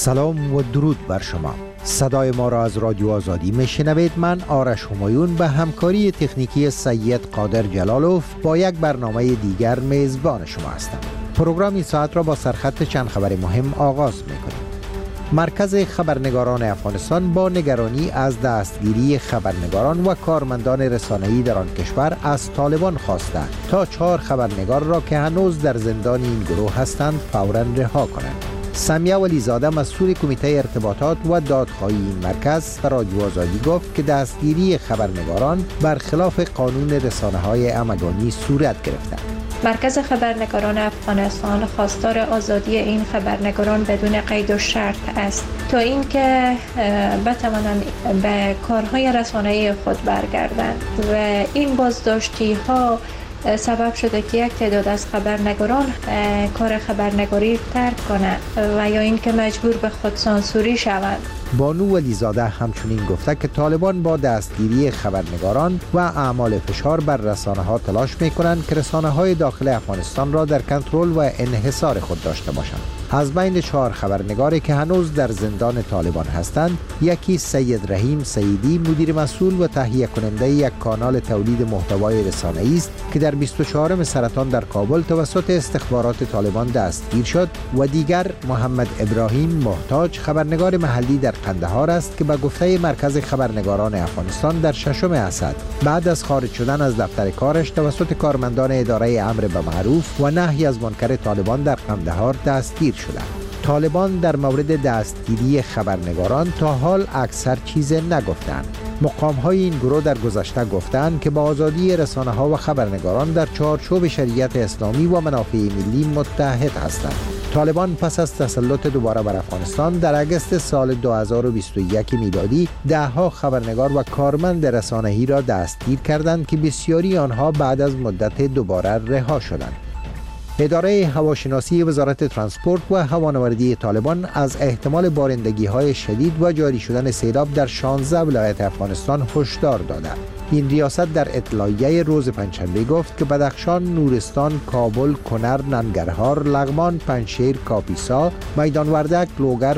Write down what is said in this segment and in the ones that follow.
سلام و درود بر شما. صدای ما را از رادیو آزادی میشنوید. من آرش همایون به همکاری تکنیکی سید قادر جلالوف با یک برنامه دیگر میزبان شما هستم. پروگرام این ساعت را با سرخط چند خبر مهم آغاز میکنیم. مرکز خبرنگاران افغانستان با نگرانی از دستگیری خبرنگاران و کارمندان رسانه‌ای در آن کشور از طالبان خواسته تا 4 خبرنگار را که هنوز در زندان این گروه هستند فوراً رها کنند. سمیه ولیزاده مسئول کمیته ارتباطات و دادخواهی این مرکز به رادیو آزادی گفت که دستگیری خبرنگاران برخلاف قانون رسانه‌های همگانی صورت گرفته. مرکز خبرنگاران افغانستان خواستار آزادی این خبرنگاران بدون قید و شرط است تا اینکه بتوانند به کارهای رسانه‌ای خود برگردند و این بازداشتی ها سبب شده که یک تعداد از خبرنگاران کار خبرنگاری ترک کنند و یا اینکه مجبور به خودسانسوری شوند. بانو ولیزاده همچنین گفته که طالبان با دستگیری خبرنگاران و اعمال فشار بر رسانه‌ها تلاش می‌کنند که رسانه‌های داخل افغانستان را در کنترل و انحصار خود داشته باشند. از بین 4 خبرنگاری که هنوز در زندان طالبان هستند، یکی سید رحیم سیدی مدیر مسئول و تهیه کننده یک کانال تولید محتوای رسانه‌ای است که در 24 سرطان در کابل توسط استخبارات طالبان دستگیر شد و دیگر محمد ابراهیم محتاج خبرنگار محلی در قندهار است که به گفته مرکز خبرنگاران افغانستان در 6 اسد بعد از خارج شدن از دفتر کارش توسط کارمندان اداره امر به معروف و نهی از منکر طالبان در قندهار دستگیر شدند. طالبان در مورد دستگیری خبرنگاران تا حال اکثر چیز نگفتند. مقام‌های این گروه در گذشته گفتند که با آزادی رسانه‌ها و خبرنگاران در چارچوب شریعت اسلامی و منافع ملی متحد هستند. طالبان پس از تسلط دوباره بر افغانستان در اگست سال 2021 میلادی ده‌ها خبرنگار و کارمند رسانه‌ای را دستگیر کردند که بسیاری آنها بعد از مدت دوباره رها شدند. اداره هواشناسی وزارت ترانسپورت و هوانوردی طالبان از احتمال بارندگی‌های شدید و جاری شدن سیلاب در 16 ولایت افغانستان هشدار داده. این ریاست در اطلاعیه روز پنجشنبه گفت که بدخشان، نورستان، کابل، کنر، ننگرهار، لغمان، پنجشیر، کاپیسا، میدان وردک، لوگر،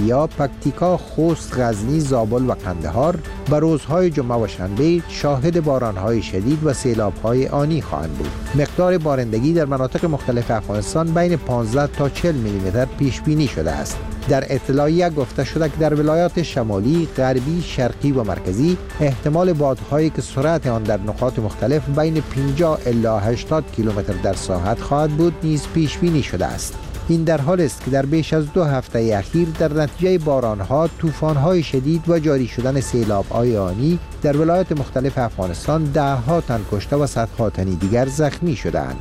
پکتیکا، خوست، غزنی، زابل و قندهار به روزهای جمعه و شنبه شاهد بارانهای شدید و سیلاب‌های آنی خواهند بود. مقدار بارندگی در مناطق مختلف افغانستان بین 15 تا 40 میلیمتر پیش بینی شده است. در اطلاعیه گفته شده که در ولایات شمالی، غربی، شرقی و مرکزی احتمال بادهایی که سرعت آن در نقاط مختلف بین 50 الی 80 کیلومتر در ساعت خواهد بود نیز پیش بینی شده است. این در حال است که در بیش از 2 هفته اخیر در نتیجه بارانها، طوفان‌های شدید و جاری شدن سیلاب‌های آنی در ولایات مختلف افغانستان ده‌ها تن کشته و صدها تن دیگر زخمی شده‌اند.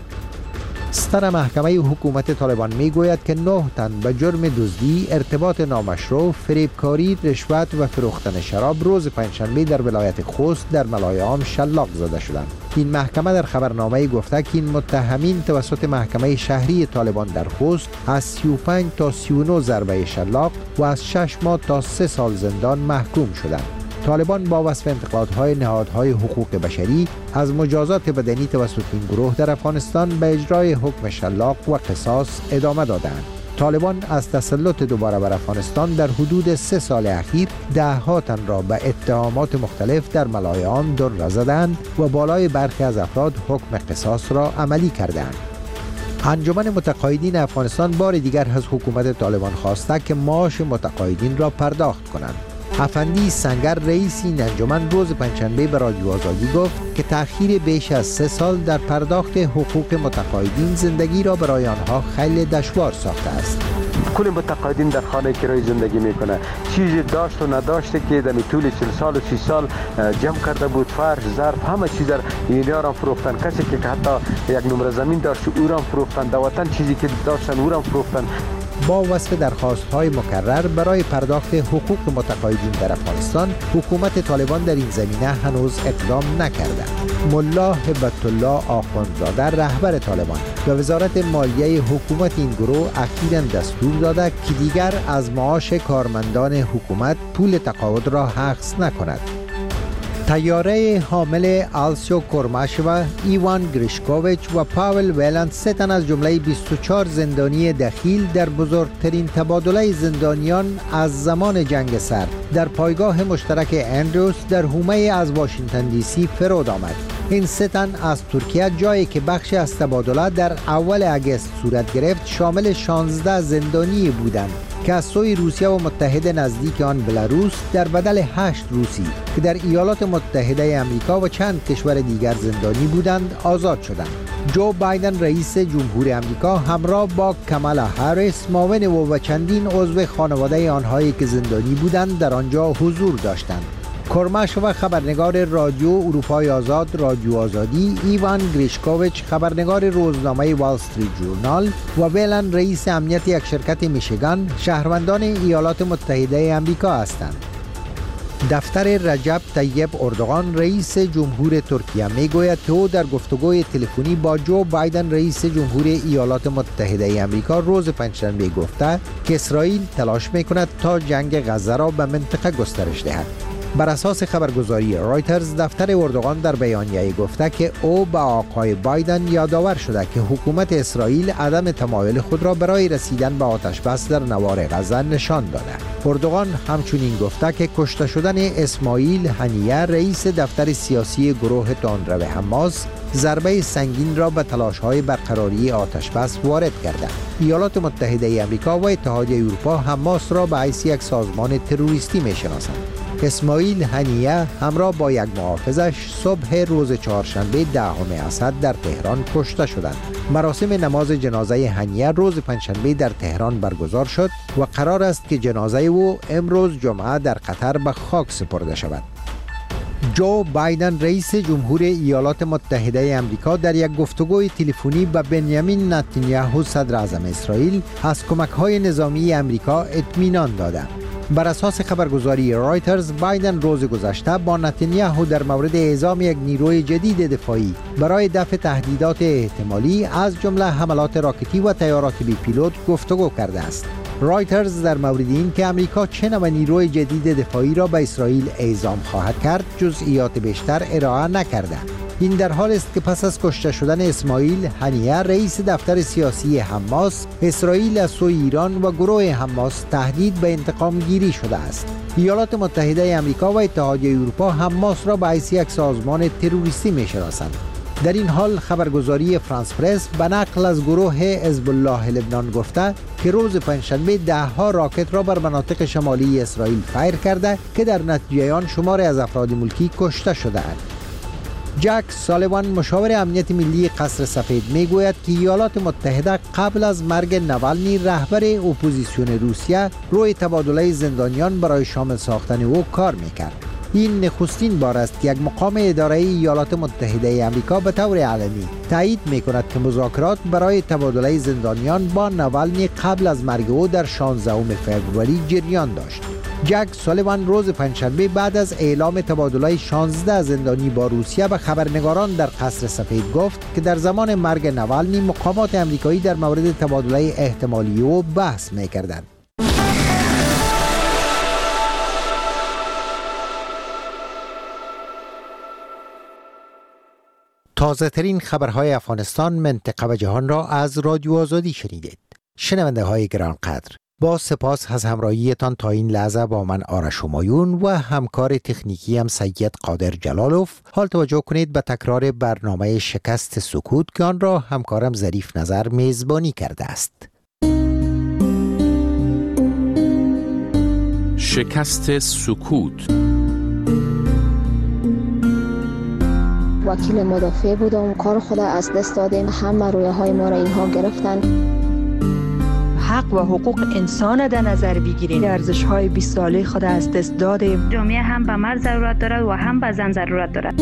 ستر محکمه حکومت طالبان میگوید که 9 تن به جرم دزدی، ارتباط نامشروع، فریبکاری، رشوت و فروختن شراب روز پنجشنبه در ولایت خوست در ملایعام شلاق زده شدند. این محکمه در خبرنامه گفته که این متهمین توسط محکمه شهری طالبان در خوست از 35 تا 39 ضربه شلاق و از 6 ماه تا 3 سال زندان محکوم شدند. طالبان با وصف انتقادهای نهادهای حقوق بشری از مجازات بدنی توسط این گروه در افغانستان به اجرای حکم شلاق و قصاص ادامه دادند. طالبان از تسلط دوباره بر افغانستان در حدود 3 سال اخیر ده‌ها تن را به اتهامات مختلف در ملایعام در زدند و بالای برخی از افراد حکم قصاص را عملی کردند. انجمن متقاعدین افغانستان بار دیگر از حکومت طالبان خواسته که معاش متقاعدین را پرداخت کنند. افندی سنگر رئیس این انجمن روز پنجشنبه به رادیو آزادی گفت که تأخیر بیش از 3 سال در پرداخت حقوق متقاعدین زندگی را برای آنها خیلی دشوار ساخته است. کل متقاعدین در خانه کرای زندگی میکنه، چیزی داشت و نداشته که در طول 40 سال و 30 سال جمع کرده بود، فرش، ظرف، همه چیز در اینجا را فروختن. کسی که حتی یک نمره زمین داشت او را فروختن، در وطن چیزی که داشتن او را فروختن. با وصف درخواست‌های مکرر برای پرداخت حقوق متقاعدین در افغانستان، حکومت طالبان در این زمینه هنوز اقدام نکرده. ملا هبت الله آخوندزاده رهبر طالبان و وزارت مالیه حکومت این گروه اخیراً دستور داده که دیگر از معاش کارمندان حکومت پول تقاعد را حجز نکند. طیاره حامل آلسیو کورماشووا، ایوان گریشکوویچ و پاول ویلند 3 تن از جمله 24 زندانی دخیل در بزرگترین تبادله زندانیان از زمان جنگ سرد در پایگاه مشترک اندروس در حومه از واشنگتن دی سی فرود آمد. این 3 تن از ترکیه، جایی که بخشی از تبادله در اول اگست صورت گرفت، شامل 16 زندانی بودند که از سوی روسیه و متحد نزدیک آن بلاروس در بدل 8 روسی که در ایالات متحده آمریکا و چند کشور دیگر زندانی بودند آزاد شدند. جو بایدن رئیس جمهور آمریکا همراه با کامالا هریس معاون او و چندین عضو خانواده آنهایی که زندانی بودند در آنجا حضور داشتند. کورماشووا خبرنگار رادیو اروپای آزاد رادیو آزادی، ایوان گریشکوویچ خبرنگار روزنامه وال استریت ژورنال و ویلند رئیس امنیت یک شرکت میشیگان شهروندان ایالات متحده آمریکا هستند. دفتر رجب طیب اردوغان رئیس جمهور ترکیه میگوید که او در گفتگوی تلفنی با جو بایدن رئیس جمهور ایالات متحده آمریکا روز پنجشنبه گفته که اسرائیل تلاش میکند تا جنگ غزه را به منطقه گسترش دهد. بر اساس خبرگزاری رایترز، دفتر اردوغان در بیانیه گفته که او به آقای بایدن یادآور شده که حکومت اسرائیل عدم تمایل خود را برای رسیدن به آتش بس در نوار غزه نشان داده. اردوغان همچنین گفته که کشته شدن اسماعیل هنیه رئیس دفتر سیاسی گروه تندرو حماس ضربه سنگین را به تلاش‌های برقراری آتش بس وارد کرده. ایالات متحده آمریکا و اتحادیه اروپا حماس را به حیث یک سازمان تروریستی می‌شناسند. اسماعیل هنیه همراه با یک محافظش صبح روز چهارشنبه 10 اسد در تهران کشته شدند. مراسم نماز جنازه هنیه روز پنجشنبه در تهران برگزار شد و قرار است که جنازه او امروز جمعه در قطر به خاک سپرده شود. جو بایدن رئیس جمهور ایالات متحده آمریکا در یک گفتگوی تلفنی با بنیامین نتانیاهو صدر اعظم اسرائیل از کمک‌های نظامی آمریکا اطمینان داده. بر اساس خبرگزاری رایترز، بایدن روز گذشته با نتانیاهو در مورد اعزام یک نیروی جدید دفاعی برای دفع تهدیدات احتمالی از جمله حملات راکتی و طیارات بی پیلوت گفتگو کرده است. رایترز در مورد این که آمریکا چه نوع نیروی جدید دفاعی را به اسرائیل اعزام خواهد کرد جزئیات بیشتر ارائه نکرده. این در حال است که پس از کشته شدن اسماعیل هنیه رئیس دفتر سیاسی حماس، اسرائیل از سوی ایران و گروه حماس تهدید به انتقام گیری شده است. ایالات متحده آمریکا و اتحادیه اروپا حماس را به حیث یک سازمان تروریستی می‌شناسند. در این حال خبرگزاری فرانس پرس به نقل از گروه حزب الله لبنان گفته که روز پنجشنبه 10 راکت را بر مناطق شمالی اسرائیل فایر کرده که در نتیجه آن شماری از افراد ملکی کشته شده‌اند. جک سالیوان مشاور امنیت ملی قصر سفید میگوید که ایالات متحده قبل از مرگ نوالنی رهبر اپوزیسیون روسیه روی تبادله زندانیان برای شامل ساختن او کار میکرد. این نخستین بار است که یک مقام اداره ایالات متحده آمریکا به طور علنی تایید میکند که مذاکرات برای تبادله زندانیان با نوالنی قبل از مرگ او در 16 فوریه جریان داشت. جک سالیوان روز پنجشنبه بعد از اعلام تبادله 16 زندانی با روسیه به خبرنگاران در قصر سفید گفت که در زمان مرگ نوالنی مقامات آمریکایی در مورد تبادله احتمالی او بحث می‌کردند. تازه ترین خبرهای افغانستان، منطقه و جهان را از رادیو آزادی شنیدید. شنونده های گرانقدر، با سپاس از همراهیتان تا این لحظه با من آرش همایون و همکار تکنیکی هم سید قادر جلالوف. حال توجه کنید به تکرار برنامه شکست سکوت که آن را همکارم ظریف نظر میزبانی کرده است. شکست سکوت. وکیل مدافع بودم، کار خود از دست دادیم، همه رویاهای ما را اینها گرفتن. حق و حقوق انسان در نظر بگیریم. ارزش‌های 20 ساله خود از دست دادیم. جامعه هم به مرد ضرورت دارد و هم به زن ضرورت دارد.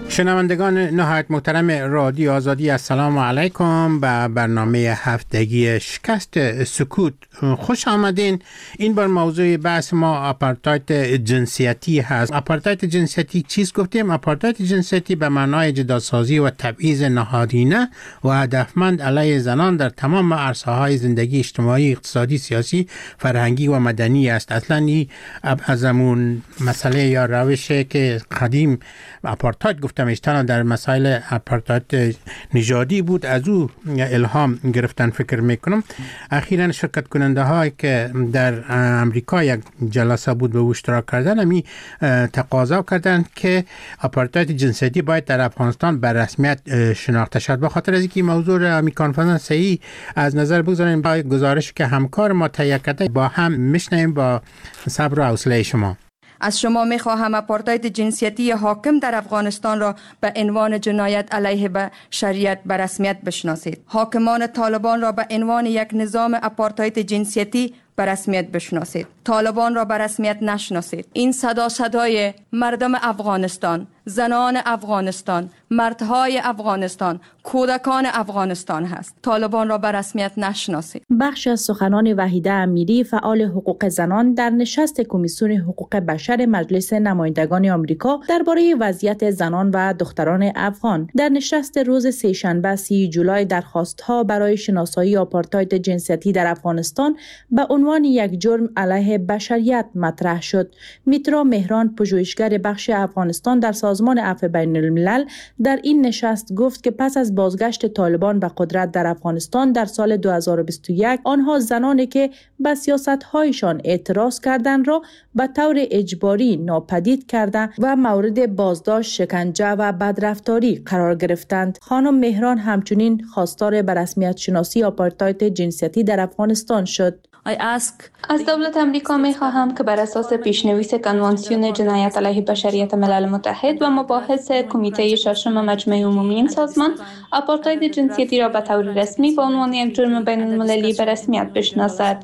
شنوندگان نهایت محترم رادیو آزادی، السلام علیکم به برنامه هفتگی شکست سکوت خوش آمدین. این بار موضوع بحث ما آپارتاید جنسیتی هست. آپارتاید جنسیتی چیست گفتیم؟ آپارتاید جنسیتی به معنای جداسازی و تبعیض نهادینه و هدفمند علیه زنان در تمام عرصه‌های زندگی اجتماعی، اقتصادی، سیاسی، فرهنگی و مدنی است. اصلا این از همون مسئله یا روشی که قدیم آپارتاید گفتم اشتنا در مسائل آپارتاید نژادی بود، از او الهام گرفتن فکر میکنم. اخیراً شرکت کننده هایی که در امریکا یک جلسه بود به اشتراک کردن، همی تقاضا کردن که آپارتاید جنسیتی باید در افغانستان به رسمیت شناخته شد. به خاطر از اینکه موضوع را کانفرانس صحیح از نظر بگذاریم، با گزارش که همکار ما تهیه کرده با هم میشنیم با صبر و حوصله شما. از شما می‌خواهم آپارتاید جنسیتی حاکم در افغانستان را به عنوان جنایت علیه بشریت به رسمیت بشناسید. حاکمان طالبان را به عنوان یک نظام آپارتاید جنسیتی به رسمیت بشناسید. طالبان را به رسمیت نشناسید. این صدای مردم افغانستان، زنان افغانستان، مردهای افغانستان، کودکان افغانستان هست. طالبان را به رسمیت نشناسید. بخش از سخنان وحیده امیری، فعال حقوق زنان، در نشست کمیسیون حقوق بشر مجلس نمایندگان آمریکا درباره وضعیت زنان و دختران افغان. در نشست روز سه‌شنبه 30 جولای درخواست‌ها برای شناسایی آپارتاید جنسیتی در افغانستان به عنوان یک جرم علیه بشریت مطرح شد. میترا مهران، پژوهشگر بخش افغانستان در سازمان عفو بین الملل، در این نشست گفت که پس از بازگشت طالبان به قدرت در افغانستان در سال 2021، آنها زنانی که به سیاست‌هایشان اعتراض کردند را به طور اجباری ناپدید کرده و مورد بازداشت، شکنجه و بدرفتاری قرار گرفتند. خانم مهران همچنین خواستار به رسمیت شناسی آپارتاید جنسیتی در افغانستان شد. از دولت امریکا می خواهم که بر اساس پیشنویس کنوانسیون جنایت علیه بشریت ملل متحد و مباحث کمیته ششم مجمع عمومی این سازمان، آپارتاید جنسیتی را به طور رسمی به عنوان یک جرم بین المللی به رسمیت بشناسد.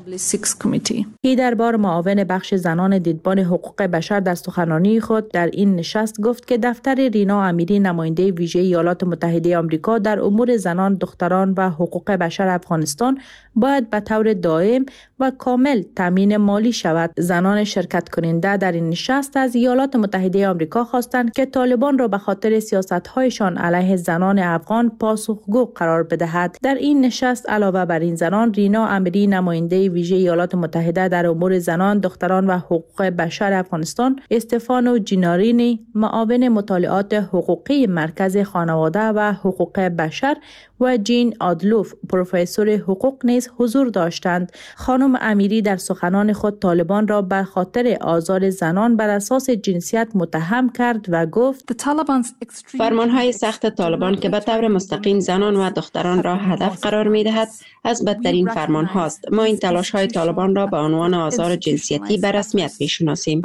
هیدر بار، معاون بخش زنان دیدبان حقوق بشر، در سخنرانی خود در این نشست گفت که دفتر رینا امیری، نماینده ویژه ایالات متحده آمریکا در امور زنان، دختران و حقوق بشر افغانستان، باید به طور دائم و کامل تامین مالی شود. زنان شرکت کننده در این نشست از ایالات متحده آمریکا خواستند که طالبان را به خاطر سیاست‌هایشان علیه زنان افغان پاسخگو قرار بدهد. در این نشست علاوه بر این زنان، رینا امیری، نماینده ویژه ایالات متحده در امور زنان، دختران و حقوق بشر افغانستان، استفانو جینارینی، معاون مطالعات حقوقی مرکز خانواده و حقوق بشر، و جین آدلوف، پروفسور حقوق نیز حضور داشتند. خانم امیری در سخنان خود طالبان را به خاطر آزار زنان بر اساس جنسیت متهم کرد و گفت فرمانهای سخت طالبان که به طور مستقیم زنان و دختران را هدف قرار می دهد از بدترین فرمان هاست. ما این تلاش های طالبان را به عنوان آزار جنسیتی به رسمیت می‌شناسیم.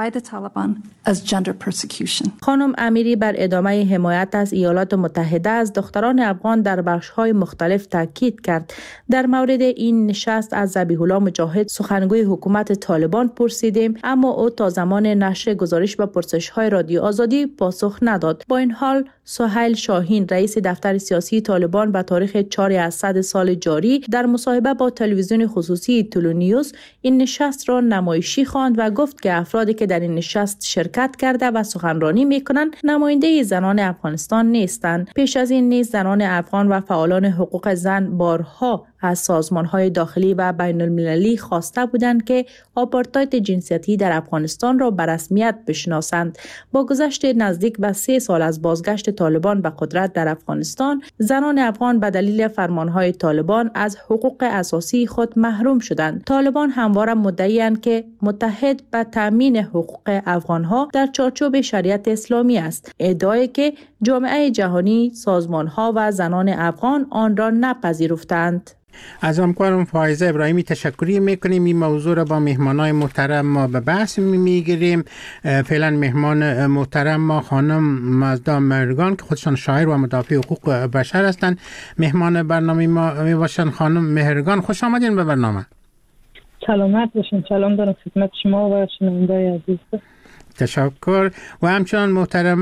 خانم امیری بر ادامه حمایت از ایالات متحده از دختران افغان در بخش‌های مختلف تاکید کرد. در مورد این نشست از ذبیح الله مجاهد، سخنگوی حکومت طالبان، پرسیدیم، اما او تا زمان نشر گزارش به پرسش‌های رادیو آزادی پاسخ نداد. با این حال سهیل شاهین، رئیس دفتر سیاسی طالبان، به تاریخ 4 اسد سال جاری در مصاحبه با تلویزیون خصوصی تلونیوس این نشست را نمایشی خواند و گفت که افرادی که در این نشست شرکت کرده و سخنرانی می‌کنند نماینده زنان افغانستان نیستند. پیش از این نیز زنان افغان و فعالان حقوق زن بارها از سازمان‌های داخلی و بین‌المللی خواسته بودند که آپارتاید جنسیتی در افغانستان را به رسمیت بشناسند. با گذشت نزدیک به 3 سال از بازگشت طالبان به قدرت در افغانستان، زنان افغان به دلیل فرمان‌های طالبان از حقوق اساسی خود محروم شدند. طالبان همواره مدعی‌اند که متحد به تامین حقوق افغان‌ها در چارچوب شریعت اسلامی است، ادعایی که جامعه جهانی، سازمان‌ها و زنان افغان آن را نپذیرفتند. از همکارم فائزه ابراهیمی تشکری میکنیم. این موضوع را با مهمانای محترم ما به بحث میگیریم. فعلا مهمان محترم ما خانم مزدا مهرگان که خودشان شاعر و مدافع حقوق بشر هستند مهمان برنامه ما میباشن. خانم مهرگان، خوش آمدین به برنامه. سلامت باشین. سلام دارم خدمت شما و شنونده‌های عزیز. تشکر. و همچنان محترمه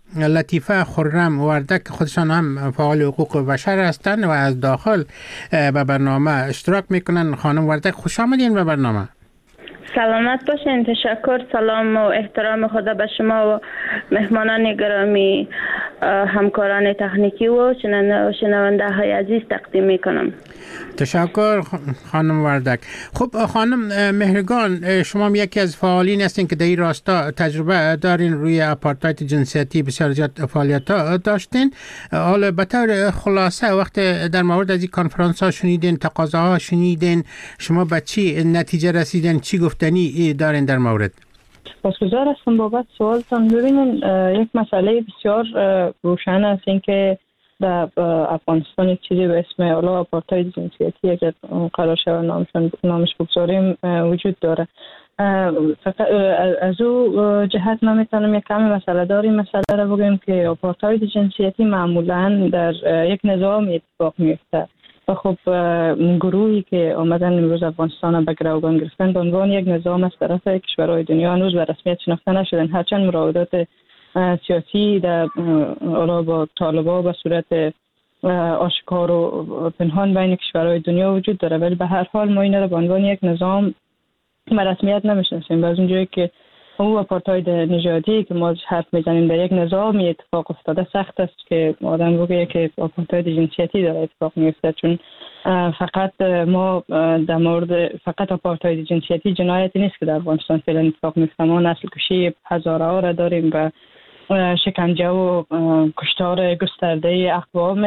لطیفه خرم وردک خودشان هم فعال حقوق بشر هستند و از داخل به برنامه اشتراک میکنن. خانم وردک خوش آمدین به برنامه. سلامت باشین. تشکر. سلام و احترام خدا به شما و مهمانان گرامی، همکاران تکنیکی و شنونده های عزیز تقدیم میکنم. تشکر خانم وردک. خب خانم مهرگان، شما یکی از فعالین هستین که در این راستا تجربه دارین، روی آپارتاید جنسیتی بسیار زیاد فعالیت داشتین. حالا به طور خلاصه وقت در مورد از این کنفرانس ها شنیدین، تقاضاها شنیدین، شما به چی نتیجه رسیدین، چی گفتنی دارین در مورد؟ سپاسگزار هستم بابت سوالتان. ببینین یک مسئله بسیار روشن است این که در افغانستان یک چیزی به اسم آپارتاید جنسیتی اگر قرار شود نامش بگذاریم وجود داره. فقط از او جهت نمیتونم یک کمی مسئله داریم مسئله را بگیم که آپارتاید جنسیتی معمولا در یک نظام اتفاق میفته و خب گروهی که آمدن امروز افغانستان به گروگان گرفتن به عنوان یک نظام از طرف کشورهای دنیا هنوز به رسمیت شناخته نشدن، هرچند مراودات سیاسی در با طالبان به صورت آشکار و پنهان بین کشورهای دنیا وجود داره، ولی به هر حال ما این را به عنوان یک نظام به رسمیت نمیشناسیم. و از اونجایی که او آپارتاید نژادی که ما حرف میزنیم در یک نظامی اتفاق افتاده، سخت است که آدم بگه که آپارتاید جنسیتی داره اتفاق میفته، چون فقط ما در مورد فقط آپارتاید جنسیتی جنایتی نیست که در افغانستان فعلا اتفاق میفته. ما نسل کشی هزاره ها را داریم و شکنجه و کشتار گسترده اقوام،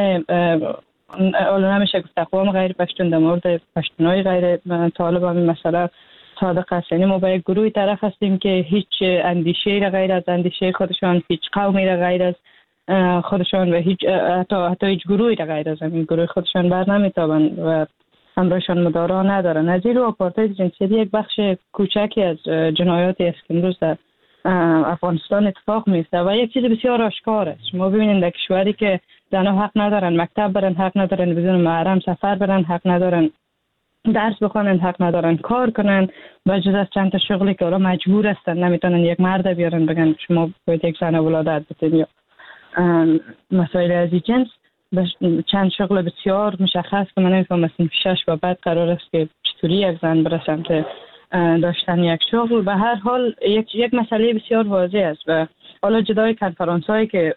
حالا نمیشه گفت اقوام غیر پشتون، در مورد پشتونای غیر طالب همین مسئله صادق است. یعنی ما با یک گروهی طرف هستیم که هیچ اندیشه را غیر از اندیشه خودشان، هیچ قومی را غیر از خودشان و حتی هیچ گروهی را غیر از همین گروه خودشان بر نمیتابند و همراهشان مدارا ندارن. از این رو آپارتاید جنسیتی یک بخش کوچکی از جنایاتی است که امروز در افغانستان اتفاق میفته و یک چیز بسیار آشکار است. ما ببینیم در کشوری که زنها حق ندارن مکتب برن، حق ندارن بدون محرم سفر برن، حق ندارن درس بخونن، حق ندارن کار کنن و جز از چند تا شغلی که اونا مجبور هستن نمیتونن یک مرد بیارن بگن شما باید یک زن ولادت بدین یا مسائل از این جنس. چند شغل بسیار مشخص که من نمیفهم مثلا 6 و بعد قرار است که چطوری یک زن بره سمت داشتن یک شغل. به هر حال یک مسئله بسیار واضح است و حالا جدای کنفرانس هایی که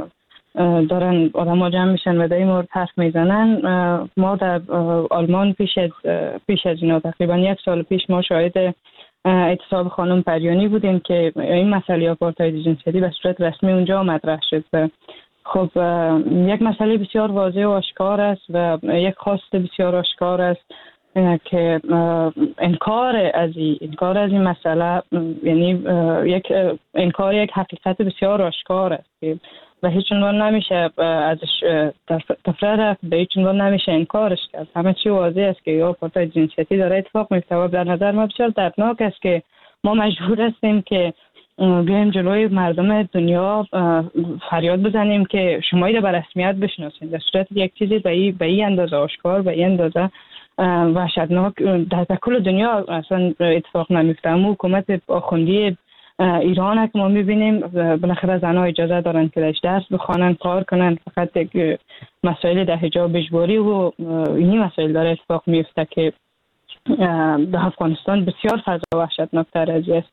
دارن آدم ها جمع میشن و در این مورد حرف میزنن، ما در آلمان پیش از اینا تقریبا 1 سال پیش ما شاهد اعتصاب خانم پریانی بودیم که این مسئله آپارتاید جنسیتی به صورت رسمی اونجا مطرح شد. خب یک مسئله بسیار واضح و آشکار است و یک خواست بسیار آشکار است که انکار از این مسئله، یعنی انکار یک حقیقت بسیار آشکار است که و هیچ عنوان نمیشه ازش تفره رفت، به هیچ عنوان نمیشه انکارش کرد. همه چی واضح است که یا آپارتاید جنسیتی داره اتفاق میفته و در نظر ما بسیار دردناک است که ما مجبور هستیم که بیایم جلوی مردم دنیا فریاد بزنیم که شما را به رسمیت بشناسید، در صورت یک چیزی به این اندازه آشکار، به این اندازه وحشتناک در کل دنیا اصلا اتفاق نمیفته. اما حکومت آخوندی ایران که ما میبینیم بالاخره زنها اجازه دارن که درس بخوانن، کار کنن، فقط مسائل در حجاب اجباری و این مسائل داره اتفاق میفته که در افغانستان بسیار فضا وحشتناکتر از است.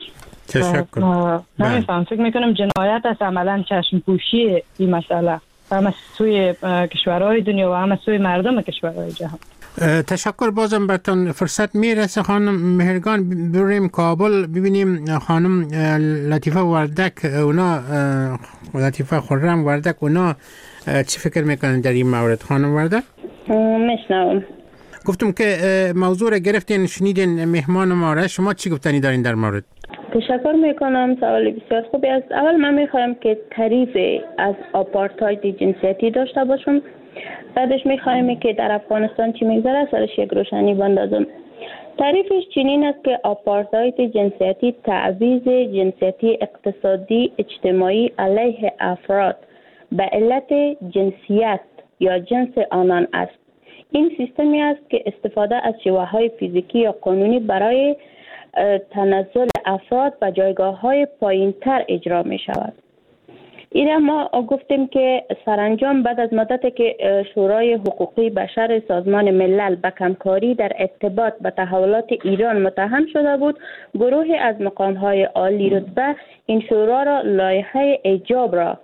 تشکر. نمیفهم، فکر میکنم جنایت است عملا چشم پوشی این مسئله هم سوی کشورهای دنیا و هم سوی مردم کشورهای جهان. تشکر. بازم براتون فرصت میرسه خانم مهرگان بریم کابل ببینیم خانم لطیفه وردک، اونا لطیفه خرم وردک، اونا چی فکر میکنن در این مورد؟ خانم وردک میشنوم. گفتم که موضوع را گرفتین، شنیدین مهمان ما را، شما چی گفتنی دارین در مورد؟ تشکر میکنم، سوال بسیار خوبی است. اول من میخوایم که تعریف از آپارتاید جنسیتی داشته باشم، بعدش میخوایم که در افغانستان چی میگذره سرش یک روشنی بندازم. تعریفش چنین است که آپارتاید جنسیتی تعویض جنسیتی اقتصادی اجتماعی علیه افراد به علت جنسیت یا جنس آنان است. این سیستمی است که استفاده از شیوه‌های فیزیکی یا قانونی برای تنزل افراد به جایگاه‌های پایین‌تر اجرا می شود. اینا ما گفتیم که سرانجام بعد از مدتی که شورای حقوقی بشر سازمان ملل به کمکاری در ارتباط به تحولات ایران متهم شده بود، گروهی از مقام‌های عالی رتبه این شورا را لایحه ایجاب را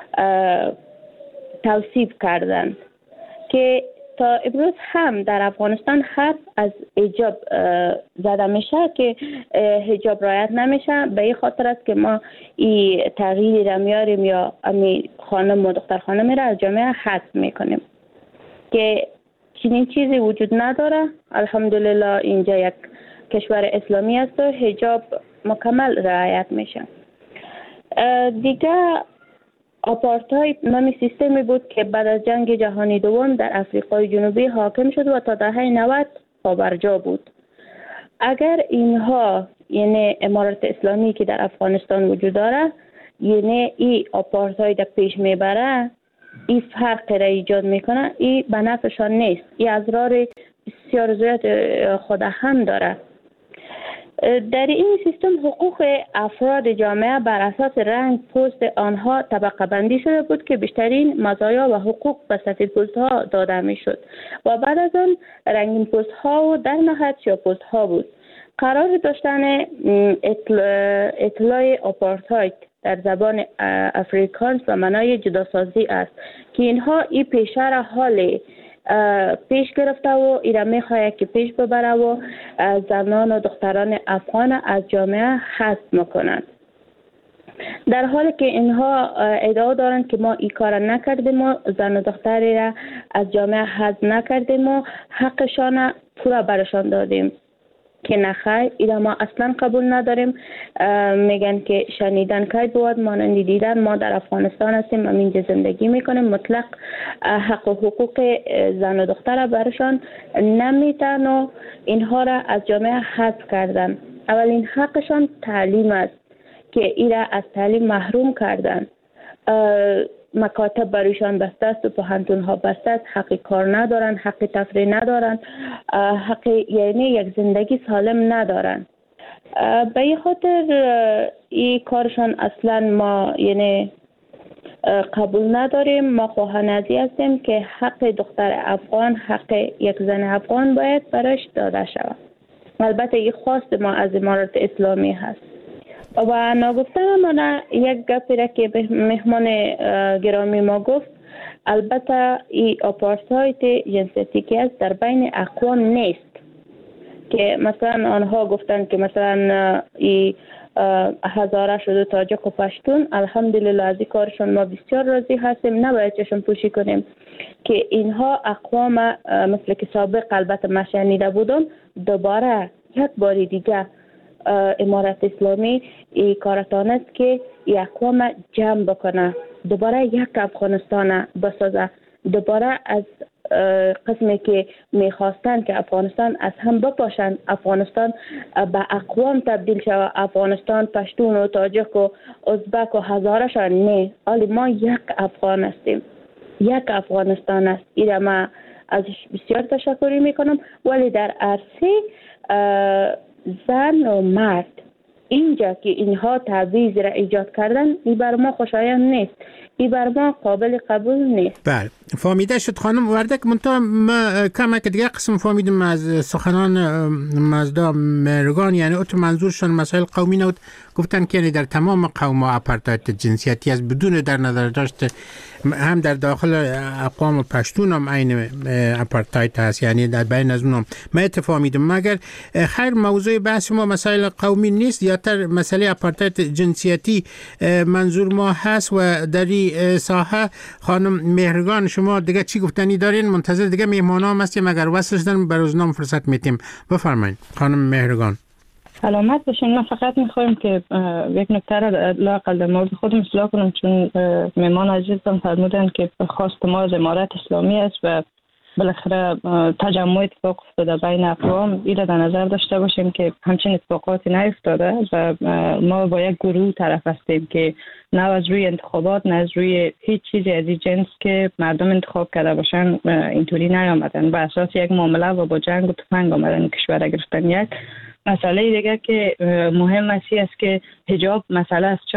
توصیف کردند که تا امروز هم در افغانستان حرف از حجاب زده میشه که حجاب رعایت نمیشه. به این خاطر است که ما این تغییری را میاریم یا امی خانم و دختر خانمی را از جامعه حذف میکنیم که چنین چیزی وجود نداره. الحمدلله اینجا یک کشور اسلامی است و حجاب مکمل رعایت میشه. دیگه آپارتاید نامی سیستمی بود که بعد از جنگ جهانی دوم در افریقای جنوبی حاکم شد و تا دهه 90 پابرجا بود. اگر اینها یعنی امارت اسلامی که در افغانستان وجود داره یعنی این آپارتاید پیش میبره، این فرق را ایجاد میکنه، این به نفعشان نیست. این اضرار بسیار زیاد خود هم داره. در این سیستم حقوق افراد جامعه بر اساس رنگ پوست آنها طبقه بندی شده بود که بیشترین مزایا و حقوق به سفید پوست ها داده می شد و بعد از آن رنگین پوست ها و در نهایت سیاه پوست ها بود. قرار داشتن اطلاع آپارتاید در زبان افریکانس و معنای جداسازی است که اینها این پیشه را حال پیش گرفته و ایره میخواهد که پیش ببره و زنان و دختران افغان از جامعه حذف میکنند، در حالی که اینها ادعا دارند که ما این کار نکردیم و زن و دختری را از جامعه حذف نکردیم و حقشان پورا برشان دادیم که نخیر، اینا ما اصلا قبول نداریم. میگن که شنیدن کی بود مانند دیدن. ما در افغانستان هستیم، ما اینجا زندگی میکنیم، مطلق حق و حقوق زن و دختر برشان نمیدن و اینها را از جامعه حذف کردن. اولین حقشان تعلیم است که ایرا از تعلیم محروم کردن. مکاتب برایشان بسته است و پوهنتون ها بسته است، حق کار ندارن، حق تفریح ندارن، حق یعنی یک زندگی سالم ندارن. به این خاطر این کارشان اصلا ما یعنی قبول نداریم. ما خواهان ازی هستیم که حق دختر افغان، حق یک زن افغان باید برایش داده شود. البته این خواست ما از امارت اسلامی هست. و نگفتن ما یک گپی را که مهمان گرامی ما گفت، البته این آپارتاید جنسیتی که است در بین اقوام نیست که مثلا آنها گفتن که مثلا این هزاره شده تاجک و پشتون. الحمدلله از این کارشون ما بسیار راضی هستیم، نباید چشم پوشی کنیم که اینها اقوام مثل که سابق البته ما شنیده بودم دوباره یک بار دیگه امارت اسلامی این کارتان است که این اقوام جمع بکنه، دوباره یک افغانستان بسازه، دوباره از قسمی که میخواستن که افغانستان از هم بپاشن، افغانستان به اقوام تبدیل شود، افغانستان پشتون و تاجک و ازبک و هزاره شد. نه، حالی ما یک افغان هستیم، یک افغانستان است. ایره ما ازش بسیار تشکر میکنم. ولی در عرصه زن و مرد اینجا که اینها تعویض را ایجاد کردن، این بر ما خوشایند نیست، این بر ما قابل قبول نیست. بله فهمیده شد خانم وردک. منتها ما کمک دیگه قسم فهمیدم از سخنان مزدا مهرگان، یعنی اتو منظورشون مسائل قومی نبود. گفتن که در تمام قوم آپارتاید جنسیتی است بدون در نظر داشت هم در داخل اقوام پشتون هم عین آپارتاید هست، یعنی در بین از اونم ما اتفاقیدم. مگر خیر موضوع بحث ما مسائل قومی نیست، یا تر مسئله آپارتاید جنسیتی منظور ما هست. و در این ساحه خانم مهرگان شما دیگه چی گفتنی دارین؟ منتظر دیگه میهمان هم هستیم، اگر وصل شدن بر روزنامه فرصت میتیم. بفرمایید خانم مهرگان. سلامت باشین. من فقط میخوایم که یک نکته را لااقل در مورد خودم اصلاح کنم، چون مهمان عزیزم فرمودن که خواست ما از امارت اسلامی است و بالاخره تجمع اتفاق افتاده بین اقوام. این را در نظر داشته باشیم که همچین اتفاقاتی نیفتاده و ما با یک گروه طرف هستیم که نه از روی انتخابات نه از روی هیچ چیزی از این جنس که مردم انتخاب کرده باشن اینطوری نیامدن. به اساس یک معامله و با جنگ و تفنگ آمدن کشور را گرفتن. یک مسئله دیگه که مهم است که حجاب مسئله است. چرا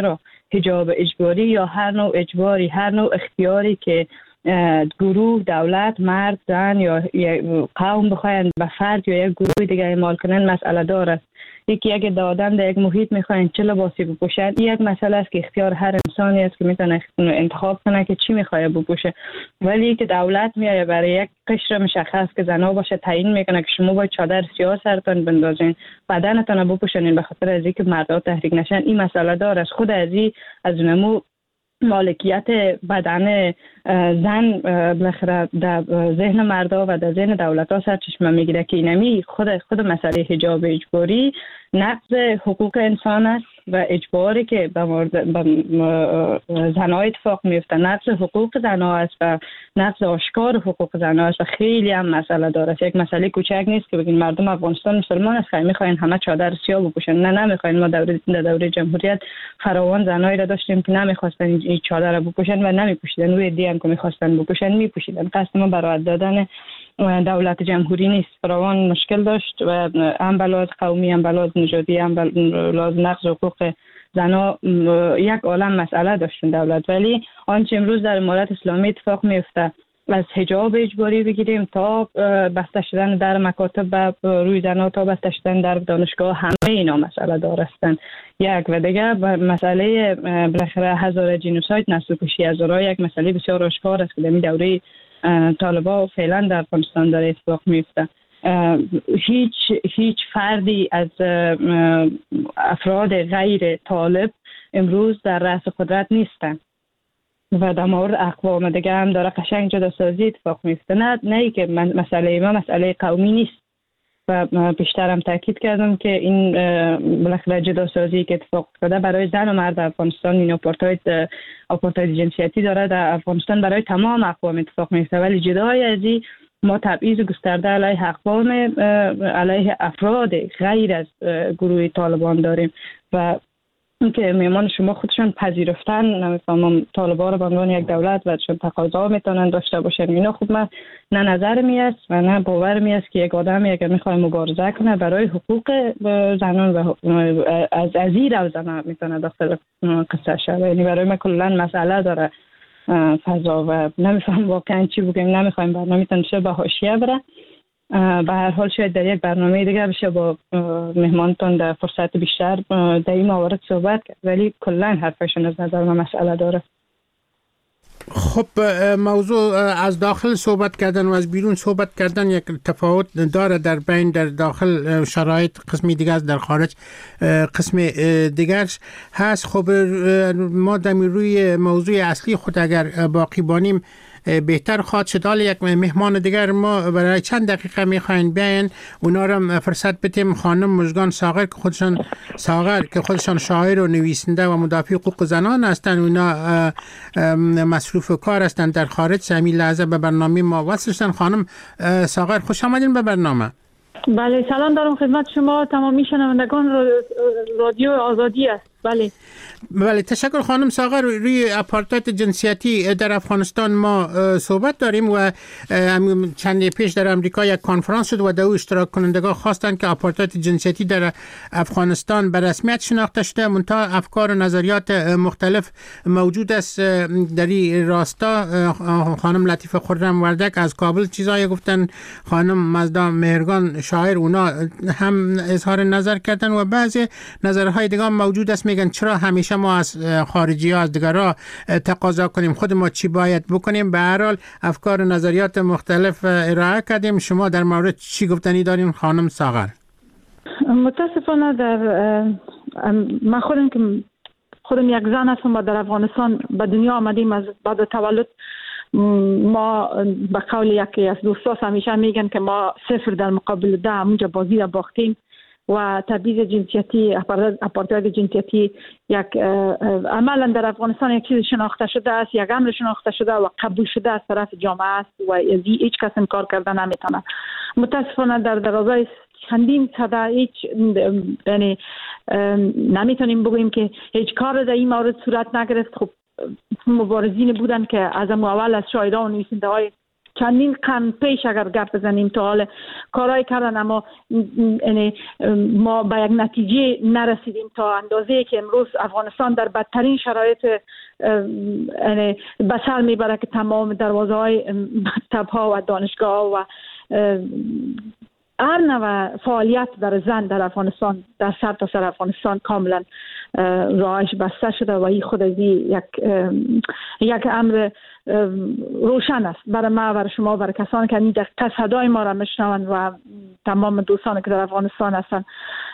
حجاب اجباری یا هر نوع اجباری، هر نوع اختیاری که گروه، دولت، مرد، زن یا قوم بخواین به فرد یا یک گروه دیگه اعمال کنن مسئله دار است. یکی اگه دادن در یک محیط میخواین چه لباسی بپوشن، این یک مسئله است که اختیار هر انسانی است که میتونه انتخاب کنه که چی میخواد بپوشه. ولی که دولت میایه برای یک قشر مشخص که زنا باشه تعیین میکنه که شما باید چادر سیاه سرتون بندازین، بدنتون بپوشونین به خاطر از اینکه مردها تحریک نشن، این مسئله دار است. خود از نمو مالکیت بدن زن بالاخره در ذهن مردا و در ذهن دولت ها سرچشمه میگیره که اینمی خود مسئله حجاب اجباری نقض حقوق انسان است و اجباری که به زنها اتفاق میفته نقض حقوق زنها است و نقض آشکار حقوق زنها است و خیلی هم مسئله داره. یک مسئله کوچک نیست که بگین مردم افغانستان مسلمان است میخواین همه چادر سیاه بپوشن. نه نمیخواین. ما در دوره جمهوریت فراوان زنایی را داشتیم که نمیخواستن این چادر را بپوشن و نمیپوشیدن. روی دی هم که میخواستن بپوشن میپوشیدن. قصد ما برای دادن دولت جمهوری نیست. فراوان مشکل داشت و هم بلاز قومی، هم بلاز نژادی، هم بلاز نقض حقوق زنا، یک عالم مسئله داشتن دولت. ولی آنچه امروز در امارات اسلامی اتفاق میفته، از حجاب اجباری بگیریم تا بسته شدن در مکاتب روی زنا تا بسته شدن در دانشگاه، همه اینا مسئله دارستن. یک و دیگه مسئله بالاخره هزار جنوساید، نسل کشی هزارها، یک مسئله بسیار آشکار است که در دوره طالبان فعلا در افغانستان داره اتفاق میفته. هیچ فردی از افراد غیر طالب امروز در رأس قدرت نیستن و در مورد اقوام دیگه هم داره قشنگ جداسازی اتفاق میفته. نه ای که مسئله ما مسئله قومی نیست و بیشترم تاکید کردم که این بالاخره جداسازی که اتفاق افتاده برای زن و مرد افغانستان، این آپارتاید جنسیتی داره در افغانستان برای تمام اقوام اتفاق میفته. ولی جدای از این ما تبعیض گسترده علیه اقوام، علیه افراد غیر از گروه طالبان داریم و که میمان شما خودشون پذیرفتن نمیفهمم طالبان رو به عنوان یک دولت و چون تقاضا میتونن داشته باشن. اینا خب من نه نظر میاد و نه باور میاد که یک آدمی اگر میخواد مبارزه کنه برای حقوق زنان و از این روزنه میتونه داخل قصه شد. یعنی برای من کلا مسئله داره فضا و نمیفهم واقعا چی بگیم. نمیخوایم برنامه تنشه به حاشیه بره. به هر حال شاید در یک برنامه دیگه بشه با مهمانتون در فرصت بیشتر در این موارد صحبت کرد، ولی کلا حرفشون از نظر من مسئله داره. خب موضوع از داخل صحبت کردن و از بیرون صحبت کردن یک تفاوت داره در بین در داخل شرایط قسمی دیگه است، در خارج قسم دیگرش هست. خب ما در روی موضوع اصلی خود اگر باقی بانیم بهتر خواهد شد. حالا یک مهمان دیگر ما برای چند دقیقه میخواین بیاین، اونا را فرصت بدیم. خانم مژگان ساغر که خودشان شاعر و نویسنده و مدافع حقوق زنان هستند، اونا مصروف کار هستند در خارج، همین لحظه به برنامه ما وصل شدن. خانم ساغر خوش آمدین به برنامه. بله سلام دارم خدمت شما تمامی شنوندگان رادیو آزادی است. بله تشکر خانم ساغر. روی آپارتاید جنسیتی در افغانستان ما صحبت داریم و چند پیش در امریکا یک کنفرانس شد و در او اشتراک کنندگان خواستند که آپارتاید جنسیتی در افغانستان به رسمیت شناخته شده، منتها افکار و نظریات مختلف موجود است در این راستا. خانم لطیفه خرم وردک از کابل چیزایی گفتن، خانم مزدا مهرگان شاعر اونا هم اظهار نظر کردن و بعضی نظرهای دیگه موجود است. میگن چرا همیشه ما از خارجی ها از دیگرها تقاضا کنیم، خود ما چی باید بکنیم؟ به هر حال افکار و نظریات مختلف ارائه کردیم. شما در مورد چی گفتنی دارین خانم ساغر؟ متاسفانه من خودم یک زن هستم و در افغانستان به دنیا آمدیم. از بعد تولد ما به قول یکی از دوستاس همیشه میگن که ما 0 در مقابل 10 اونجا بازی را باختیم و تبعیض جنسیتی، آپارتاید جنسیتی یک عملا در افغانستان یک چیز شناخته شده است، یک امر شناخته شده و قبول شده از طرف جامعه است و هیچ کس انکار کردن نمیتونه. متاسفانه در درازای چندین سده هیچ یعنی نمیتونیم بگوییم که هیچ کار در این مورد صورت نگرفت. خب مبارزین بودن که از اول از شاعران و نویسنده های چندین قرن پیش اگر گپ بزنیم تا حال کارهای کردن، اما ما به یک نتیجه نرسیدیم تا اندازه که امروز افغانستان در بدترین شرایط به سر میبره که تمام دروازه‌های مکتب‌ها و دانشگاه‌ها و هر نوع فعالیت در زن در افغانستان، در سرتاسر افغانستان کاملا راهش بسته شده و این خود از یک امر روشن است برای ما، برای شما، برای کسانی که این دقیقه صدای ما را میشنوند و تمام دوستانی که در افغانستان هستند.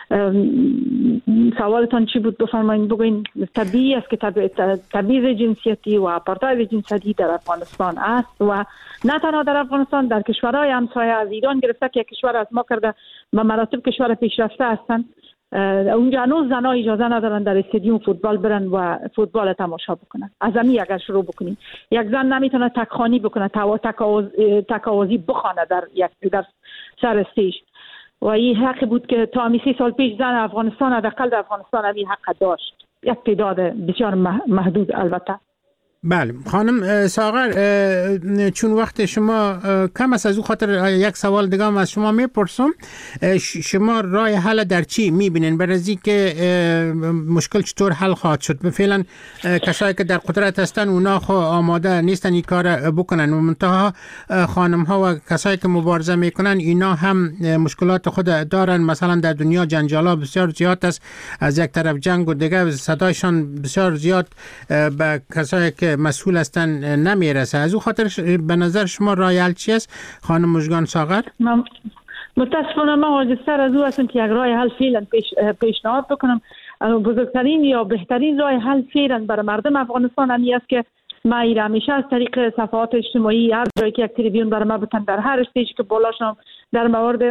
سوالتان چی بود؟ بفرمایید بگوین. طبیعی است که تبعیض جنسیتی و آپارتاید جنسیتی در افغانستان است و نه تنها در افغانستان، در کشورهای همسایه از ایران گرفته که کشور از ما کرده به مراتب کشور پیشرفته هستند، اونجا هنوز زنها اجازه ندارن در استادیوم فوتبال برن و فوتبال تماشا بکنن. از همین اگر شروع بکنیم، یک زن نمیتونه تکخوانی بکنه، تکاوازی بخونه در سر استیج و این حق بود که تا 30 سال پیش زن افغانستان، حداقل در افغانستان، همین حق داشت، یک تعداد بسیار محدود البته. بله خانم ساغر، چون وقت شما کم است، از او خاطر یک سوال دیگه هم از شما میپرسم. شما راه حل در چی میبینین برای اینکه مشکل چطور حل خواهد شد؟ فعلا کسایی که در قدرت هستن اونا خو آماده نیستن این کار بکنن و منتها خانم ها و کسایی که مبارزه میکنن اینا هم مشکلات خود دارن. مثلا در دنیا جنجالا بسیار زیاد است، از یک طرف جنگ و دیگه صدایشان بسیار زیاد به کسایی که مسئول هستن نمیرسه. از او خاطر به نظر شما راه حل چی است خانم مژگان ساغر؟ متاسفانه من عاجزتر از او هستم که یک راه حل فعلا پیشنهاد بکنم. بزرگترین یا بهترین راه حل فعلا برای مردم افغانستان همین است که ما همیشه از طریق صفحات اجتماعی هر جایی که یک تریبیون برای ما بتن، در هر استیجی که بالاشم در مورد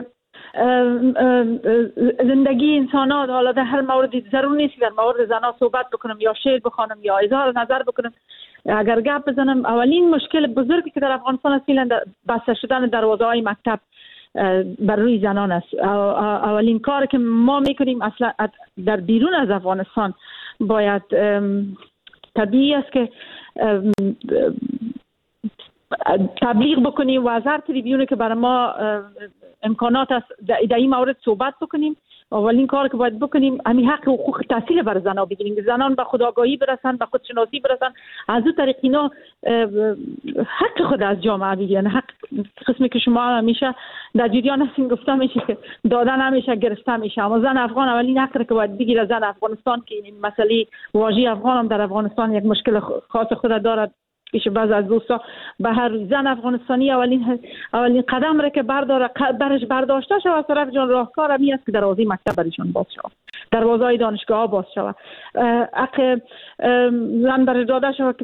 زندگی انسانات، حالا در هر مورد ضرور نیست در مورد زنان صحبت بکنم یا شعر بخوانم یا اظهار نظر بکنم. اگر گپ بزنم، اولین مشکل بزرگی که در افغانستان است فعلا بسته شدن دروازه‌های مکتب بر روی زنان است. اولین کار که ما میکنیم اصلا در بیرون از افغانستان باید طبیعی است که تبلیغ بکنیم و از هر تریبیونی که برای ما امکانات است در این مورد صحبت بکنیم. اولین کار که باید بکنیم همین حق و حقوق تحصیل برای زنان بگیریم، زنان به خودآگاهی برسن، به خودشناسی برسن، از اون طریق اینا حق خود از جامعه بگیرن. حق قسمی که شما همیشه در جریان هستین گفته میشه که دادن همیشه گرفته میشه، اما زن افغان اولین حق که باید بگیره. زن افغانستان که این مسئله واژه افغان هم در افغانستان یک مشکل خاص خود دارد، پیش بعض از دوستا به هر زن افغانستانی اولین قدم را که برش برداشته شود طرف جان راهکار همی است که دروازه مکتب برایشان باز شود، دروازه دانشگاه ها باز شود، حق زن برش داده شود که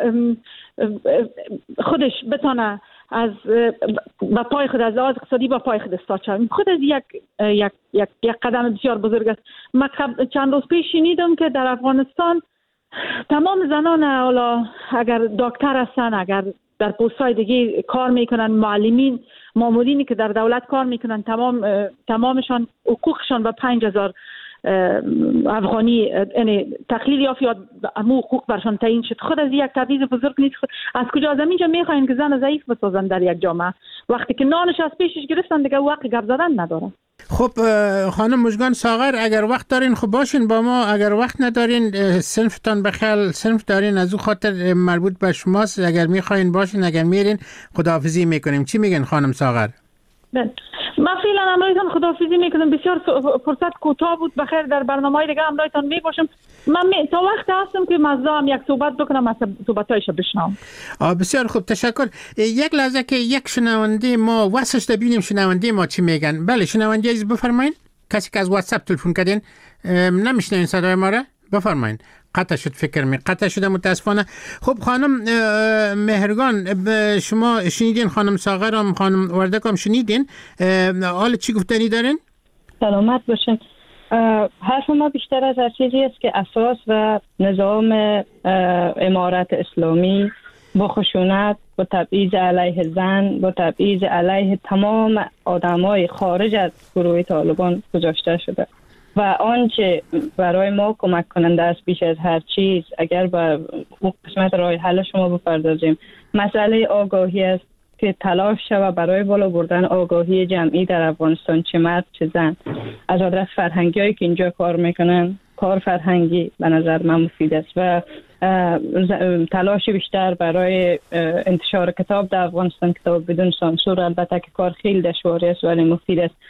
خودش بتانه از با پای خود از لحاظ اقتصادی با پای خود استاد شود. خود از یک قدم بسیار بزرگ است. من چند روز پیش شنیدم که در افغانستان تمام زنان، حالا اگر دکتر هستن، اگر در پست‌های دیگه کار میکنن، معلمین، مامورینی که در دولت کار میکنن، تمامشان حقوقشان به 5000 افغانی یعنی تقلیل یافت یا امو حقوق برشان تعیین شد. خود از یک تبعیض بزرگ نیست؟ از کجا از اینجا میخواین که زن ضعیف بسازن در یک جامعه وقتی که نانش از پیشش گرفتن دیگه وقت گپ زدن نداره؟ خب خانم مژگان ساغر، اگر وقت دارین خب باشین با ما، اگر وقت ندارین صنفتان بخیال صنف دارین، از او خاطر مربوط به شماست، اگر میخواین باشین، اگر میرین خداحافظی میکنیم. چی میگن خانم ساغر؟ من فعلا امرایتان خداحافظی میکنم. بسیار فرصت کوتاه بود، بخیر در برنامه‌های دیگه امرایتان میباشم. من تا وقت هستم که مزدا هم یک صحبت بکنم، از صحبتایش بشنوم. بسیار خوب، تشکر. یک لحظه که یک شنونده ما واسش ببینیم شنونده ما چی میگن. بله شنونده عزیز بفرمایید. کسی که از واتساپ تلفن کردین نمیشنین صدای ما را، بفرمایین. قطع شد، فکر می قطع شده متاسفانه. خب خانم مهرگان، شما شنیدین خانم ساغر هم خانم وردک هم شنیدین، حال چی گفتنی دارین؟ سلامت باشین. حرف ما بیشتر از هر چیزی است که اساس و نظام امارت اسلامی با خشونت، با تبعیض علیه زن، با تبعیض علیه تمام آدمای خارج از گروه طالبان گذاشته شده و آنچه برای ما کمک کننده است بیش از هر چیز، اگر به قسمت راه حل شما بپردازیم، مسئله آگاهی است. که تلاش شود برای بالا بردن آگاهی جمعی در افغانستان، چه مرد چه زن، از آدرس فرهنگی هایی که اینجا کار میکنن. کار فرهنگی به نظر من مفید است و تلاش بیشتر برای انتشار کتاب در افغانستان، کتاب بدون سانسور، البته که کار خیلی دشواری است ولی مفید است.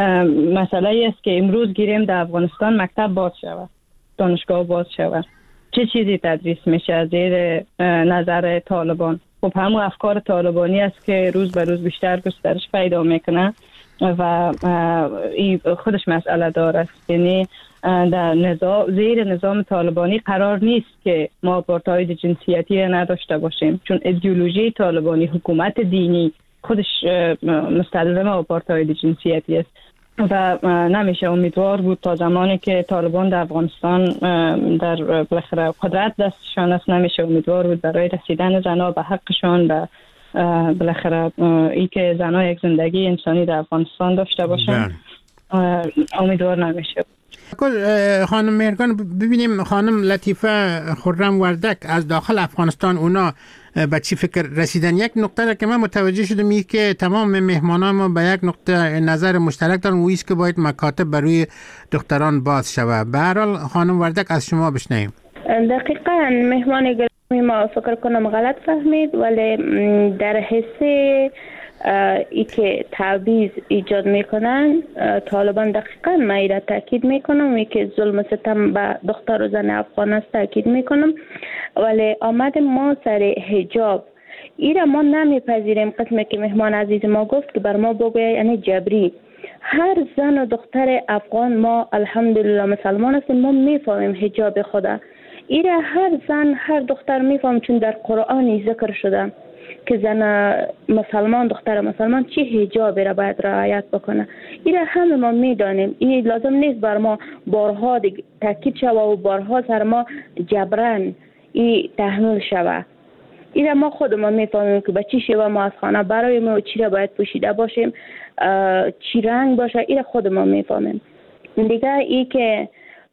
مسئله ای است که امروز گیریم در افغانستان مکتب باز شود، دانشگاه باز شود. چه چیزی تدریس میشه از زیر نظر طالبان؟ خب همون افکار طالبانی است که روز به روز بیشتر گسترش پیدا میکنه و این خودش مسئله دار است. یعنی در زیر نظام طالبانی قرار نیست که ما آپارتاید جنسیتی نداشته باشیم، چون ایدئولوژی طالبانی، حکومت دینی خودش مستلزم آپارتاید جنسیتی است و نمیشه امیدوار بود تا زمانی که طالبان در افغانستان در بالاخره قدرت دستشان است، نمیشه امیدوار بود برای رسیدن زنها به حقشان و بالاخره ای که زنها یک زندگی انسانی در افغانستان داشته باشن. امیدوار نمیشه. خانم مهرگان، ببینیم خانم لطیفه خرم وردک از داخل افغانستان اونا به چی فکر رسیدن. یک نقطه که من متوجه شدم این که تمام مهمانان ما به یک نقطه نظر مشترک دارن و ایست که باید مکاتب برای دختران باز شود. به هر حال خانم وردک از شما بشنویم. دقیقاً مهمان گرامی ما فکر کنم غلط فهمید، ولی در حصه ای که تعویض ایجاد میکنن طالبان دقیقاً من تاکید میکنم، ای که ظلم ستم به دختر و زن افغان است تاکید میکنم، ولی آمد ما سر حجاب ایره ما نمیپذیریم. قسمی که مهمان عزیز ما گفت که بر ما بگوید یعنی جبری. هر زن و دختر افغان ما الحمدلله مسلمان هستیم، ما میفهمیم حجاب خدا. ایره هر زن هر دختر میفهم، چون در قرآنی ذکر شده که زن مسلمان دختر مسلمان چه حجابی را باید رعایت بکنه. ایره همه ما میدانیم. این لازم نیست بر ما بارها تاکید شود و بارها سر ما جبران این تحمیل شود. ایره ما خودمون میفهمیم که به چی شیوه ما از خانه برایم و چی را باید پوشیده باشیم، چی رنگ باشه، ایره خودمون میفهمیم. دیگه ای که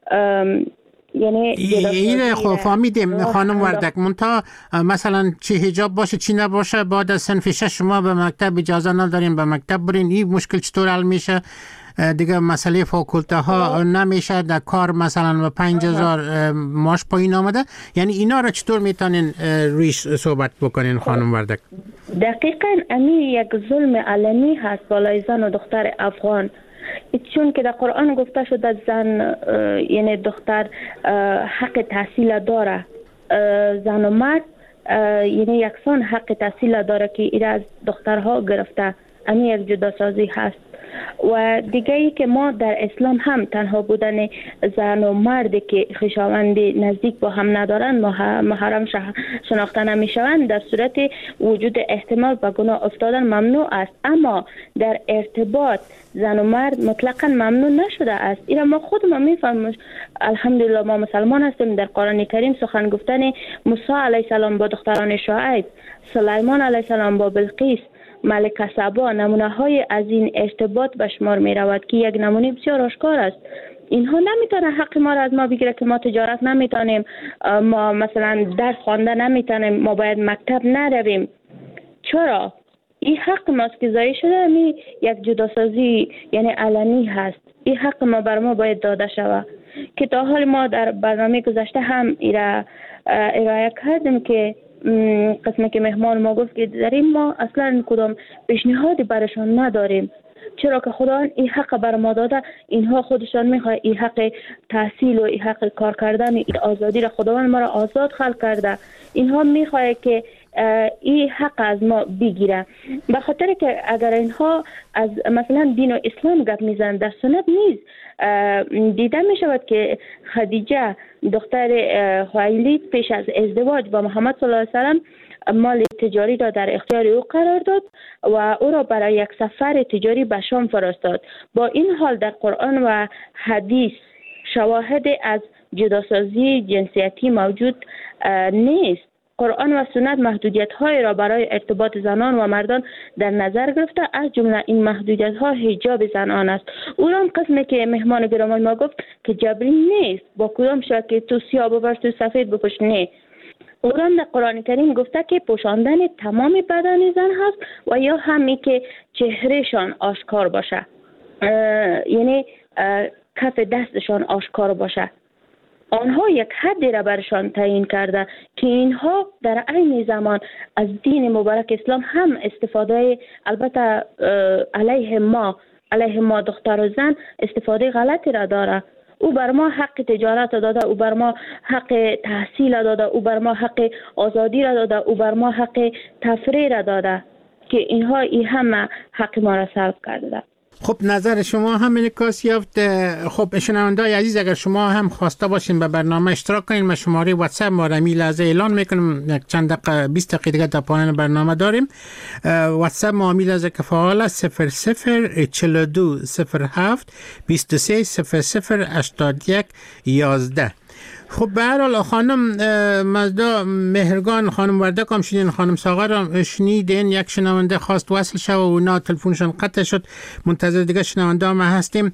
یعنی این خب فهمیدیم خانم وردک، منتها مثلا چی حجاب باشه چی نباشه بعد از صنف 6 شما به مکتب اجازه نداریم به مکتب برین، این مشکل چطور حل میشه؟ دیگه مسئله فاکولته ها نمیشه، در کار مثلا به 5000 ماش پایین آمده، یعنی اینا را چطور میتونین رویش صحبت بکنین خانم وردک؟ دقیقاً امی یک ظلم علنی هست بالای زن و دختر افغان، چون که در قرآن گفته شده زن یعنی دختر حق تحصیل داره، زن و مرد یعنی یکسان حق تحصیل داره که ایره از دخترها گرفته. امی یک جداسازی هست. و دیگه ای که ما در اسلام هم تنها بودن زن و مردی که خویشاوند نزدیک با هم ندارن محرم شناخته نمیشوند، در صورت وجود احتمال به گناه افتادن ممنوع است، اما در ارتباط زن و مرد مطلقا ممنوع نشده است. اینا ما خودمون میفهمیم. الحمدلله ما مسلمان هستیم. در قرآن کریم سخن گفتن موسی علیه السلام با دختران شعیب، سلیمان علیه السلام با بلقیس، ملکه سبا نمونه های از این ارتباط به شمار می رود که یک نمونه بسیار آشکار است. اینها نمیتونه حق ما را از ما بگیره که ما تجارت نمیتونیم، ما مثلا درس خوانده نمیتونیم، ما باید مکتب نرویم. چرا؟ این حق ماست که ضایع شده. می یک جداسازی یعنی علنی هست. این حق ما بر ما باید داده شود که تا حال ما در برنامه گذشته هم ارائه کردیم که قسمی که مهمان ما گفت که در این ما اصلا کدام پیشنهادی برشان نداریم، چرا که خدا این حق بر ما داده. اینها خودشان میخواه این حق تحصیل و این حق کار کردن، این آزادی را خداوند ما را آزاد خلق کرده. اینها میخواه که این حق از ما بگیره، به خاطر که اگر اینها از مثلا دین و اسلام گپ میزنند در سنت نیست. دیده می شود که خدیجه دختر خویلید پیش از ازدواج با محمد صلی الله علیه و سلم مال تجاری را در اختیار او قرار داد و او را برای یک سفر تجاری به شام فرستاد. با این حال در قرآن و حدیث شواهد از جداسازی جنسیتی موجود نیست. قرآن و سنت محدودیت‌های را برای ارتباط زنان و مردان در نظر گرفته، از جمله این محدودیت‌ها حجاب زنان است. اونم قسمی که مهمان گرامی ما گفت که جبری نیست، با کدام شک که تو سیاه بپوش تو سفید بپوش، نه. قرآن در قرآن کریم گفته که پوشاندن تمام بدن زن هست و یا همی که چهرهشان آشکار باشه، یعنی کف دستشان آشکار باشه. آنها یک حدی را برشان تعیین کرده که اینها در عین زمان از دین مبارک اسلام هم استفاده، البته علیه ما دختر و زن استفاده غلطی را داره. او بر ما حق تجارت را داده، او بر ما حق تحصیل را داده، او بر ما حق آزادی را داده، او بر ما حق تفریح را داده که اینها همه حق ما را سلب کرده. خب نظر شما هم انعکاس یافت. خب شنونده‌های عزیز، اگر شما هم خواسته باشین به برنامه اشتراک کنین، ما شماره واتساپ ما را لحظه اعلان میکنیم، یک چند دقیقه 20 دقیقه دیگه تا پایان برنامه داریم. واتساپ ما لحظه که فعال 0042 07 23 00 81 11. خب به هر حال خانم مزدا مهرگان، خانم وردک هم شنیدین، خانم ساغر هم شنیدین. یک شنونده خواست وصل شد و اونا تلفنشون قطع شد، منتظر دیگه شنونده ما هستیم.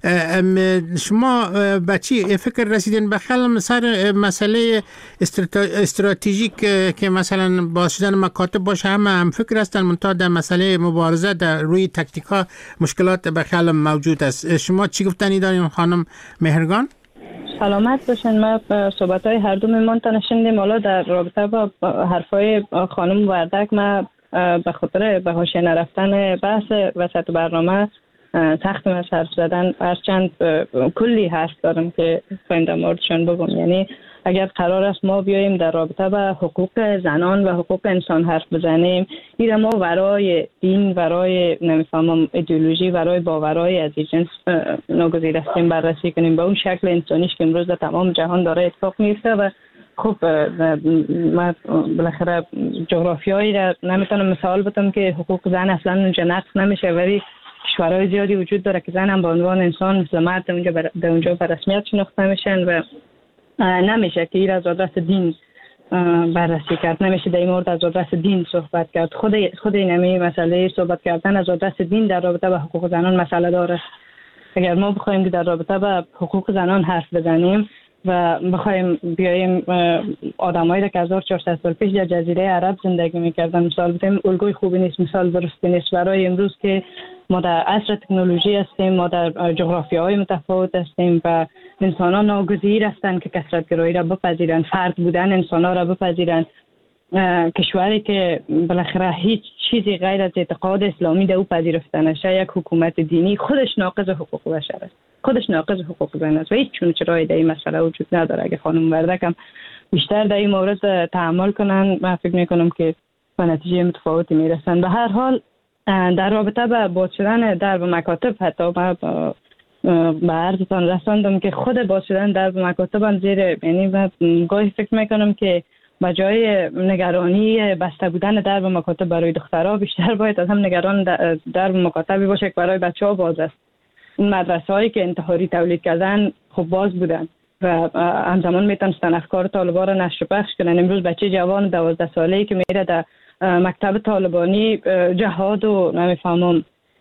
شما به چی فکر رسیدین به خلم سر مسئله استراتژیک که مثلا باز شدن مکاتب باشه؟ هم فکر هستن، منتها در مسئله مبارزه در روی تکتیکا مشکلات به خلم موجود است. شما چی گفتنی دارین خانم مهرگان؟ سلامت باشین. ما صحبت‌های هر دو میمان شنیدیم. حالا در رابطه با حرفای خانم وردک، ما به خاطر به حاشیه نرفتن بحث وسط برنامه سخت از حرف زدن، هرچند کلی حرف دارم که خواهیم در موردشان بگم. یعنی اگر قرار است ما بیاییم در رابطه با حقوق زنان و حقوق انسان حرف بزنیم، این ما ورای دین، ورای نمیفهمم ایدئولوژی، ورای باورهای از این جنس ناگزیر هستیم بررسی کنیم. به اون شکل انسانیش که امروز در تمام جهان داره اتفاق میفته. و خب ما بالاخره جغرافیایی را نمیتونم مثال بدم که حقوق زن اصلا اونجا نقض نمیشه، ولی کشورهای زیادی وجود داره که زن هم به عنوان انسان مثل مرد در اونجا به رسمیت شناخته میشن و نمیشه که این از آدرس دین بررسی کرد، نمیشه در این مورد از آدرس دین صحبت کرد. خود این مسئله صحبت کردن از آدرس دین در رابطه با حقوق زنان مسئله داره. اگر ما بخوایم که در رابطه با حقوق زنان حرف بزنیم و بخوایم بیاییم آدمایی را که 1400 سال پیش در جزیره عرب زندگی میکردن مثال بزنیم، الگوی خوبی نیست، مثال درستی نیست برای امروز که ما در عصر تکنولوژی هستیم، ما در جغرافیاهای متفاوت هستیم و انسان‌ها ناگزیر هستند که کثرت‌گرایی را بپذیرند، فرد بودن انسان‌ها را بپذیرند. کشوری که بالاخره هیچ چیزی غیر از اعتقاد اسلامی در او پذیرفته نشه، یک حکومت دینی، خودش ناقض حقوق بشر است، خودش ناقض حقوق زن است و هیچ چرایی در این مسئله وجود نداره. اگه خانم وردک هم بیشتر در این مورد تحمل کنن، من فکر میکنم که به نتیجه متفاوتی میرسن. به هر حال در رابطه با باز شدن درب مکاتب، حتی به عرضتان رساندم که خود باز شدن درب مکاتب هم زیر، یعنی من گاهی فکر میکنم که به جای نگرانی بسته بودن درب مکاتب برای دخترها، بیشتر باید از هم نگران درب مکاتبی باشه که برای بچه ها باز است. این مدرسه هایی که انتحاری تولید کردن خب باز بودن و همزمان میتونستن افکار طالبان را نشر و پخش کنن. امروز بچه جوان 12 ساله‌ای که میره در مکتب طالبانی جهاد و نمیفهمم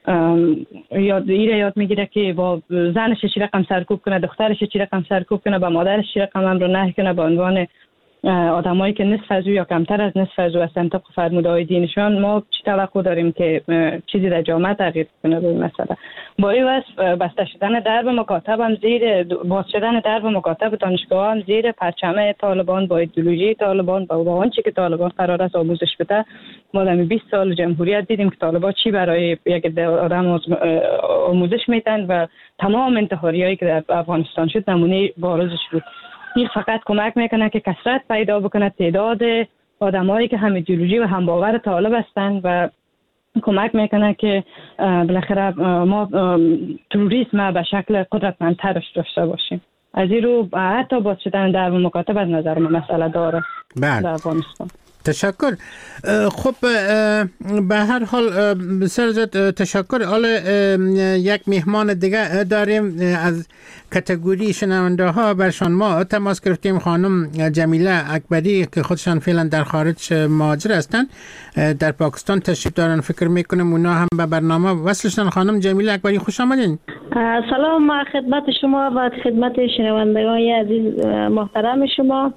یاد میگیره که با زنش چی رقم سرکوب کنه، دخترش چی رقم سرکوب کنه، با مادرش چی رقم امر نهی کنه، به عنوان آدمایی که نصف از او یا کمتر از نصف از او هستند طبق فرمودهای دینشان. ما چی توقع داریم که چیزی در جامعه تغییر کنه به این مسئله؟ با این وصف بسته شدن درب مکاتب هم زیر باز شدن درب مکاتب دانشگاه هم زیر پرچم طالبان، با ایدئولوژی طالبان، با آنچه که طالبان قرار است آموزش بده. ما در 20 سال جمهوریت دیدیم که طالبان چی برای یک آدم آموزش میدن و تمام انتحاریایی که در افغانستان شد نمونه بارزش بود. این فقط کمک میکنه که کثرت پیدا بکنه تعداد آدمایی که هم ایدئولوژی و هم باور طالب هستند و کمک میکنه که بالاخره ما تروریسم به شکل قدرتمندترش داشته باشیم. از این رو حتی باز شدن در مکاتب از نظر من مسئله داره در افغانستان. تشکر. خب به هر حال بسیار تشکر. حالا یک مهمان دیگه داریم از کاتگوری شنونده ها، برشان ما تماس گرفتیم. خانم جمیله اکبری که خودشان فعلا در خارج مهاجر هستند، در پاکستان تشریف دارن. فکر میکنم اونا هم به برنامه وصلشن. خانم جمیله اکبری خوش آمدین. سلام خدمت شما و خدمت شنوندگان عزیز محترم شما.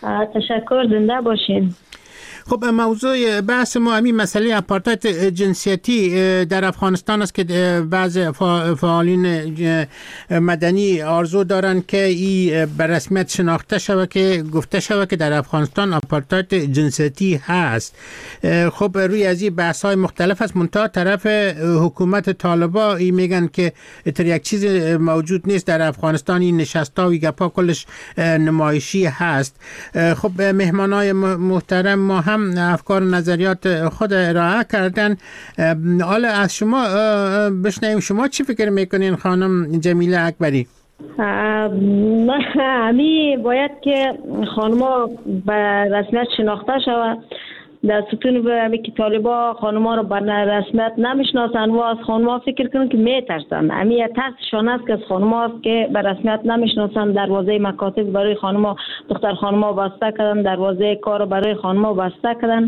تشکر، زنده باشین. خب موضوع بحث ما همین مسئله آپارتاید جنسیتی در افغانستان است که بعض فعالین مدنی آرزو دارند که این به رسمیت شناخته شود که گفته شود که در افغانستان آپارتاید جنسیتی هست. خب روی از این بحث های مختلف است، منتها طرف حکومت طالبان این میگن که تر یک چیز موجود نیست در افغانستان، این نشستا و گپا کلش نمایشی هست. خب مهمانای محترم ما هم افکار و نظریات خود ارائه کردن. حالا از شما بشنویم، شما چی فکر میکنین خانم جمیله اکبری؟ همی باید که خانما به رسمیت شناخته شود در ستون به که طالبا خانما رو به رسمیت نمیشناسن و از خانما فکر کنن که میترسن. همی ترسشان است که از خانما است که به رسمیت نمیشناسن. دروازه مکاتب برای خانما، دختر خانما بسته کردن، دروازه کار برای خانما بسته کردن.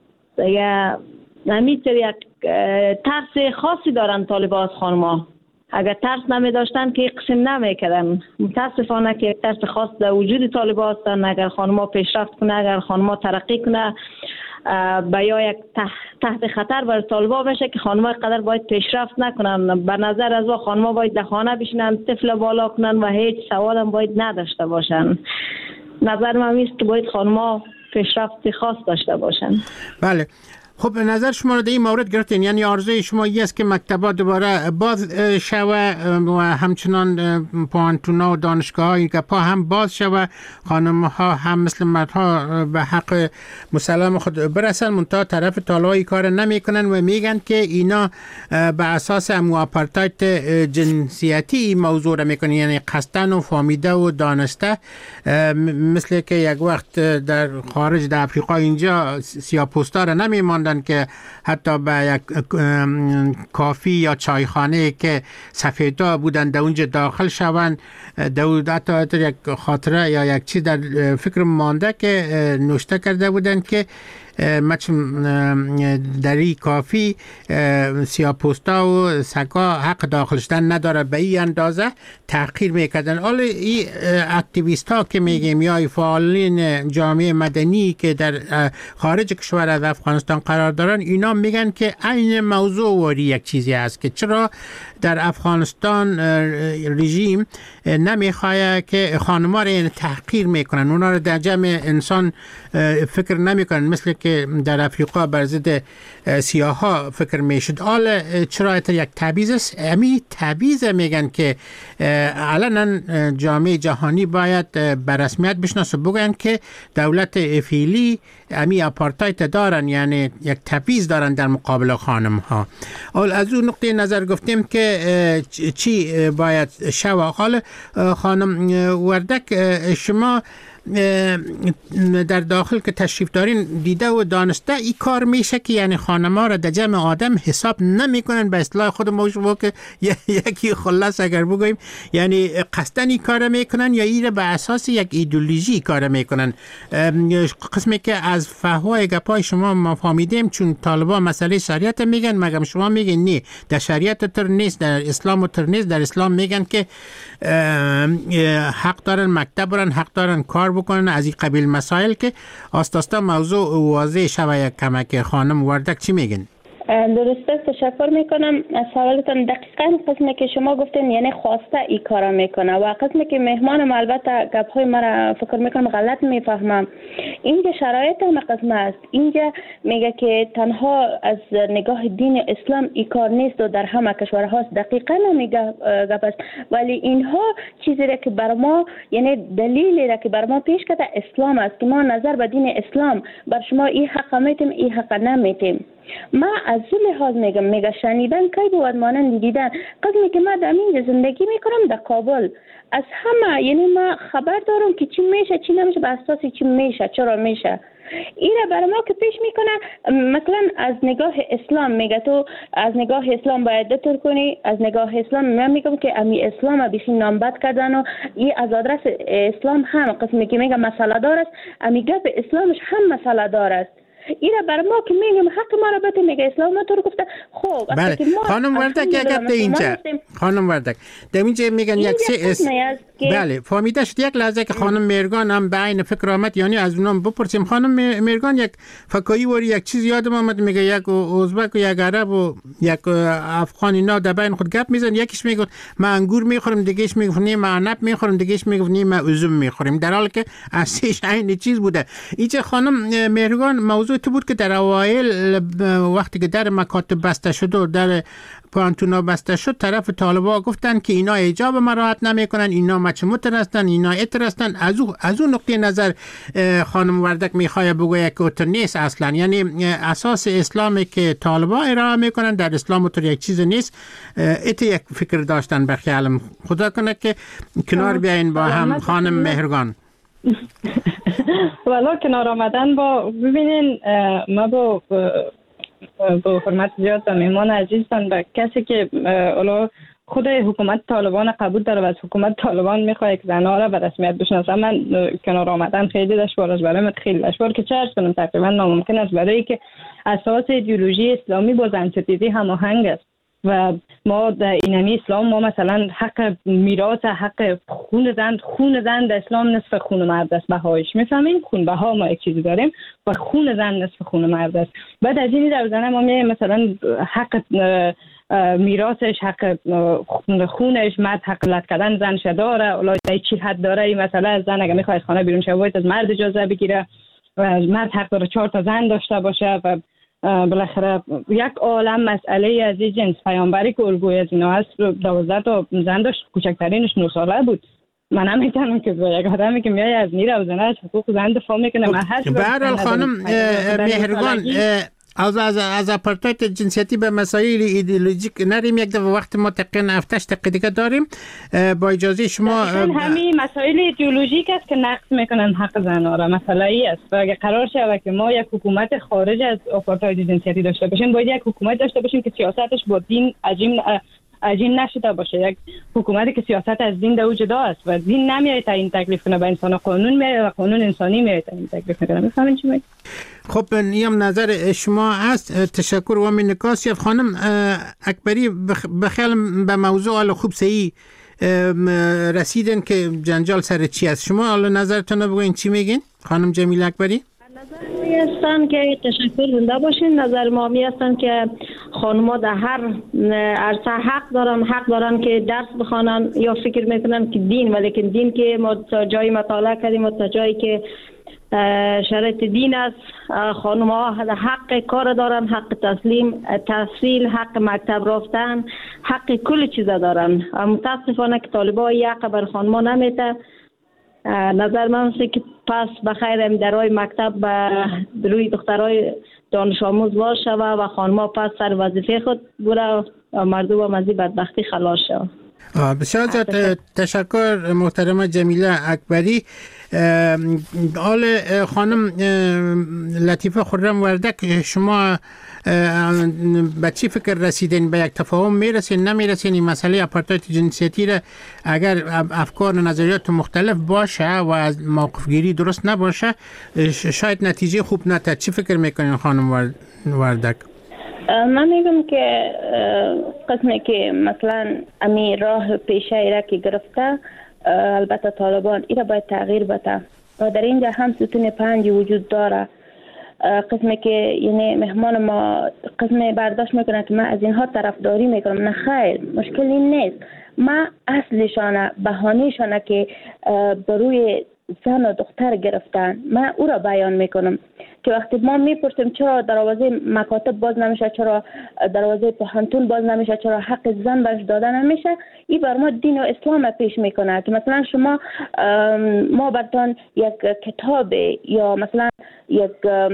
همی یک ترس خاصی دارن طالبا از خانما. اگر ترس نمی داشتن که قسم نمی کردن. متاسفانه که ترس خاص در وجود طالبا هستن. اگر خانما پیشرفت کنه، اگر خانما ترقی کنه، یا یک تحت خطر برای طالبا بشه که خانما قدر باید پیشرفت نکنن. به نظر از خانما باید در خانه بشینن، طفل بالا کنن و هیچ سوال هم باید نداشته باشن. نظر من است که باید خانما پیشرفت خاص داشته باشن. بله. خب نظر شما رو در این مورد گرفتین، یعنی آرزوی شما این است که مکتبات دوباره باز شوه و همچنان پوانتونا و دانشگاه که پا هم باز شوه، خانم ها هم مثل مردها به حق مسلم خود برسن، منتها طرف طالبای کار نمی کنن و میگن که اینا به اساس آپارتاید جنسیتی موضوع را میکنن، یعنی قصدن و فهمیده و دانسته، مثل که یک وقت در خارج در افریقا اینجا سیاه‌پوستا را نمیماندن که حتی به یک کافی یا چایخانه که سفیدا بودن در اونجا داخل شوند. حتی یک خاطره یا یک چیز در فکر مانده که نوشته کرده بودن که در این کافی سیاه‌پوستا و سگا حق داخل شدن نداره. به این اندازه تحقیر میکردن. حالا این اکتیویست ها که میگیم یا فعالین جامعه مدنی که در خارج کشور از افغانستان قرار دارن، اینا میگن که عین موضوع واری یک چیزی است که چرا در افغانستان رژیم نمیخواه که خانم‌ها را تحقیر میکنن، اونا رو در جمع انسان فکر نمیکنن، مثل که در افریقا بر ضد سیاها فکر میشد. حالا چرا یک تبعیض است؟ همین تبعیض میگن که علنا جامعه جهانی باید به رسمیت بشناسه، بگن که دولت فعلی همین آپارتاید دارن، یعنی یک تبعیض دارن در مقابل خانم ها. حالا از اون نقطه نظر گفتیم که چی باید شود. حالا خانم وردک، شما در داخل که تشریف دارین دیده و دانسته این کار میشه که یعنی خانم‌ها را در جمع آدم حساب نمیکنن، به اصطلاح خود ما که یکی خلاص اگر بگویم یعنی قصدن این کار میکنن یا این به اساس یک ایدئولوژی کار میکنن. قسمی که از فحوای گپای شما ما فهمیدیم، چون طالبان مسئله شریعت میگن، مگم شما میگن نه در شریعت تر نیست، در اسلام تر نیست. در اسلام میگن که حق دارن مکتب برن، حق دارن کار بکنن، از این قبیل مسائل که آستاستا موضوع واضح شوه. یک کمک خانم وردک چی میگن؟ درسته، تشکر میکنم از سوالتان. دقیقاً قسمی که شما گفتین یعنی خواسته ای کارا میکنه و قسمی که مهمانم البته گپ‌های مرا فکر میکنم غلط میفهمم. اینجا شرایط هم قسم است. اینجا میگه که تنها از نگاه دین اسلام ای کار نیست و در همه کشورها دقیقاً میگه گپ است، ولی اینها چیزی را که بر ما یعنی دلیلی را که بر ما پیش کرده اسلام است که ما نظر به دین اسلام بر شما این حق میتیم این حق نمیتیم. ما از این لحاظ میگم شنیدن کی بود مانند دیدن. قسمی که ما در اینجا زندگی میکنم در کابل، از همه یعنی ما خبر دارم که چی میشه چی نمیشه، به اساس چی میشه چرا میشه. اینا برای ما که پیش میکنه مثلا از نگاه اسلام میگه تو از نگاه اسلام باید دتر کنی، از نگاه اسلام من میگم که امی اسلام بیشی نامبد کردن و این از آدرس اسلام هم قسمی که میگه مسئله دار است، امی گپ اسلامش هم مسئله دار است. اینا بر ما که میگیم حق ما را بده، میگه اسلام ما تو رو گفته. خب بله خانم وردک یک گپ اینجا، خانم وردک در اینجا میگن یک بله فهمیده شد. یک لحظه که خانم مهرگان هم به عین فکر آمد، یعنی از اونم بپرسیم. خانم مهرگان یک فکایی وری یک چیز یادم آمد، میگه یک ازبک و یک عرب و یک افغان اینا در بین خود گپ میزنن، یکیش میگه من انگور میخورم، دیگهش میگه نه من عنب میخورم، دیگهش میگه نه من üzüm میخوریم، در حالی که اصلش عین چیز بوده. اینجا خانم مهرگان موضوع تو بود که در اوایل وقتی که در مکاتب بسته شد و در پانتونا بسته شد، طرف طالبا گفتن که اینا حجاب مراعات نمیکنن، اینا مچموتر هستن، اینا اتر هستن. از اون نقطه نظر خانم وردک میخواد بگوید که اتر نیست اصلا، یعنی اساس اسلامی که طالبا ارائه میکنن در اسلام اتر یک چیز نیست. ات یک فکر داشتن به خیالم. خدا کنه که کنار بیاین با هم. خانم مهرگان والا کنار آمدن با ببینین، ما با حرمت زیاد و میمان عزیزتان و کسی که خود حکومت طالبان قبول داره و از حکومت طالبان میخواه که زنها را به رسمیت بشناسه، من کنار آمدن خیلی دشوار است برای من، خیلی دشوار که چه ارز کنم، تقریبا ناممکن است، برای که اساس ایدئولوژی اسلامی با زن ستیزی هماهنگ است و ما در اینمی اسلام ما مثلا حق میراث، حق خون زن در اسلام نصف خون مرد است، بهایش میفهمیم خون بها ما یک چیزی داریم و خون زن نصف خون مرد است. بعد از این در زن ما میگیم مثلا حق میراثش، حق خونش، مرد حق لط کردن زنش داره، اولای چی حد داره، این مثلا از زن اگه میخواد از خانه بیرون شه باید از مرد اجازه بگیره، مرد حق داره 4 تا زن داشته باشه و بالاخره یک عالم مسئله از این جنس. پیامبری که الگوی از اینا هست 12 تا زن داشت، کوچکترینش 9 ساله بود. من نمی‌تونم که یک آدمی که میای از نیره و زنه از حقوق زن دفاع میکنه. من هر به هر حال خانم مهرگان از آپارتاید جنسیتی به مسائل ایدئولوژیک نریم. یک دفعه وقت ما تقریبا 7 دقیقه دیگه داریم. با اجازه شما همین مسائل ایدئولوژیک است که نقض میکنن حق زنها را. مسئله ای است و اگه قرار شود که ما یک حکومت خارج از آپارتاید جنسیتی داشته باشیم، باید یک حکومت داشته باشیم که سیاستش با دین عجین نشده باشه، یک حکومتی که سیاست از دین در جدا است و دین نمیاد تعیین تکلیف کنه به انسان، قانون میاد و قانون انسانی میاد تعیین تکلیف کنه. میفهمین چی میگم؟ خب نیم نظر شما است. تشکر. و من نکاسیف خانم اکبری بخیال به موضوع حالا خوب صحیح رسیدن که جنجال سر چی است. شما حالا نظرتون رو بگوین چی میگین خانم جمیله اکبری؟ نظر می هستن که تشکر زنده باشین. نظر ما می هستن که خانم‌ها در هر عرصه حق دارن که درس بخوانن یا فکر میکنن که دین، ولیکن دین که ما تا جای مطالعه کردیم تا جایی که شرط دین است، خانم‌ها حق کار دارن، حق تحصیل، حق مکتب رفتن، حق کل چیزا دارن. متاسفانه که طالبان یک بر خانم‌ها نمیته. نظر من است که پس بخیر درای مکتب به روی دخترای دانش آموز باشه و خانم‌ها پس سر وظیفه خود بره و مردم از این بدبختی خلاص شود. بسیار تشکر محترمه جمیله اکبری. آل خانم لطیفه خرم وردک، شما به چی فکر رسیدین؟ به یک تفاهم میرسین نمیرسین؟ این مسئله آپارتاید جنسیتی را اگر افکار و نظریات مختلف باشه و از موقف گیری درست نباشه شاید نتیجه خوب نده. چی فکر میکنین خانم وردک؟ من میگم که قسمی که مثلا امی راه پیشه ایره که گرفته، البته طالبان ایره باید تغییر بده و در اینجا هم ستون 5 وجود داره. قسمی که یعنی مهمان ما قسمی برداشت میکنه که من از اینها طرفداری میکنم. نه خیر، مشکل این نیست. ما اصلشانه بهانه‌شانه که بروی زن و دختر گرفتن، من او را بیان میکنم که وقتی ما میپرسیم چرا دروازه مکاتب باز نمیشه، چرا دروازه پوهنتون باز نمیشه، چرا حق زن بهش داده نمیشه، این بر ما دین و اسلام پیش میکنه که مثلا شما ما براتون یک کتاب یا مثلا یک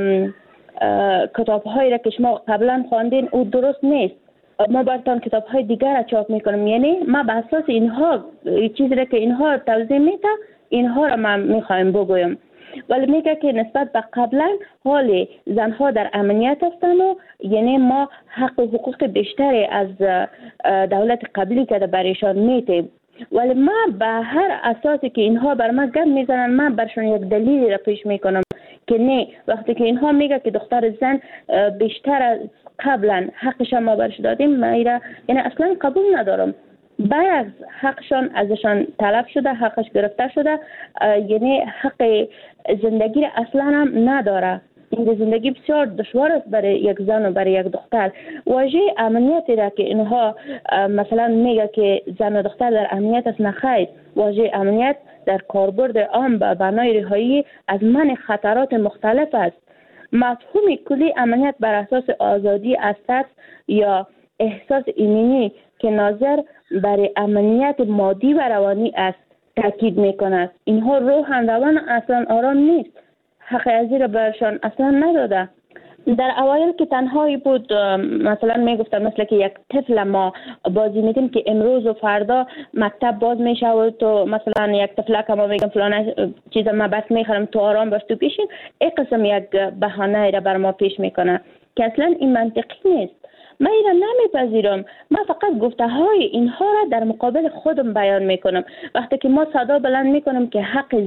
کتاب هایی را که شما قبلا خواندین او درست نیست، ما براتون کتاب های دیگر را چاپ میکنم. یعنی ما به اساس اینها چیزی را که اینها توضیح میده اینها را من میخوایم بگویم. ولی میگه که نسبت به قبلا حال زنها در امنیت هستند و یعنی ما حق و حقوق بیشتری از دولت قبلی که برایشان میتیم. ولی ما به هر اساسی که اینها بر ما گپ میزنن، من برشون یک دلیلی را پیش میکنم که نه. وقتی که اینها میگه که دختر زن بیشتر از قبلا حقش ما برش دادیم، من ایره یعنی اصلا قبول ندارم. باید حقشان ازشان طلب شده، حقش گرفته شده، یعنی حق زندگی را اصلا هم نداره. این زندگی بسیار دشوار است برای یک زن و برای یک دختر. واژه امنیتی را که اینها مثلا میگه که زن و دختر در امنیت است، نخیر. واژه امنیت در کاربرد عام به بنای رهایی از منع خطرات مختلف است. مفهوم کلی امنیت بر اساس آزادی از ترس یا احساس ایمنی که ناظر برای امنیت مادی و روانی است تاکید میکند. اینها روحن روان اصلا آرام نیست. حق ازی را برشان اصلا نداده. در اوایل که تنهایی بود، مثلا میگفتم مثل که یک طفل ما بازی میدیم که امروز و فردا مکتب باز میشه و تو مثلا یک طفل که ما میگم فلان چیز ما بس میخرم تو آرام باش تو پیشین، این قسم یک بهانه را بر ما پیش میکنه که اصلا این منطقی نیست. من اینا نمیپذیرم. من فقط گفته های اینها را در مقابل خودم بیان میکنم. وقتی که ما صدا بلند میکنم که حق